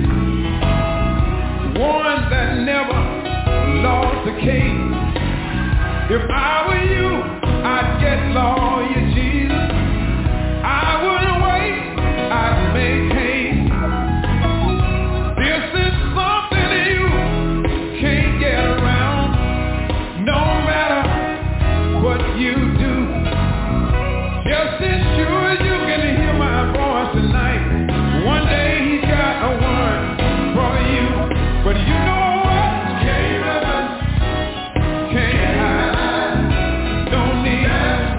one that never lost a case. If I were you, I'd get lawyer Jesus. I wouldn't wait, I'd make haste. This is something you can't get around, no matter what you do. Just as sure as you can hear my voice tonight, one day he's got a warrant for you. But you know what? Can't run, can't hide. Don't need,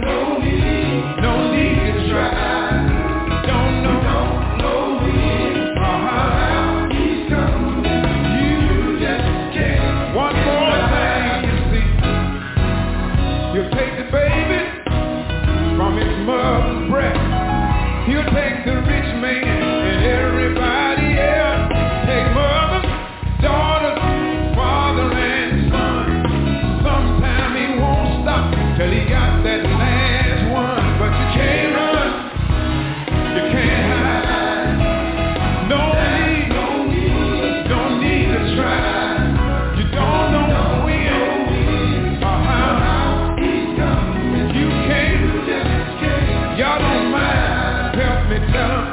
no need to try. Don't know when or how he's coming. You just can't. One more thing you see. He'll take the baby from his mother's breast. He'll take the rich man. Everybody else, take mothers, daughters, father and son. Sometime he won't stop till he got that last one. But you can't run, you can't hide. No need to try. You don't know when or how he's coming. You can't, y'all don't mind. Help me tell him.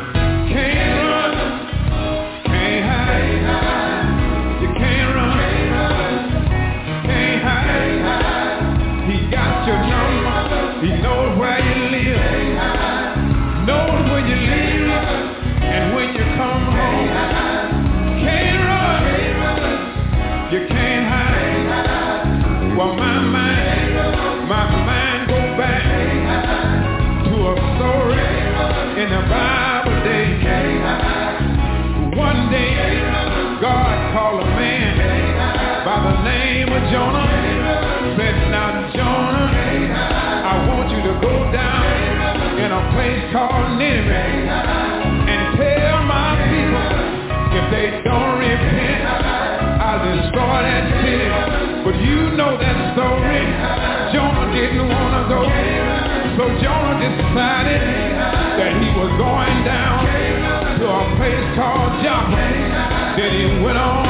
He knows where you live, knows when you leave, and when you come home. Can't run, you can't hide. Well, my mind goes back to a story in the Bible days. One day, God called a man by the name of Jonah. Said, now Jonah, I want you to go down in a place called Nineveh and tell my people if they don't repent, I'll destroy that city. But you know that story. Jonah didn't want to go, so Jonah decided that he was going down to a place called Joppa. Then he went on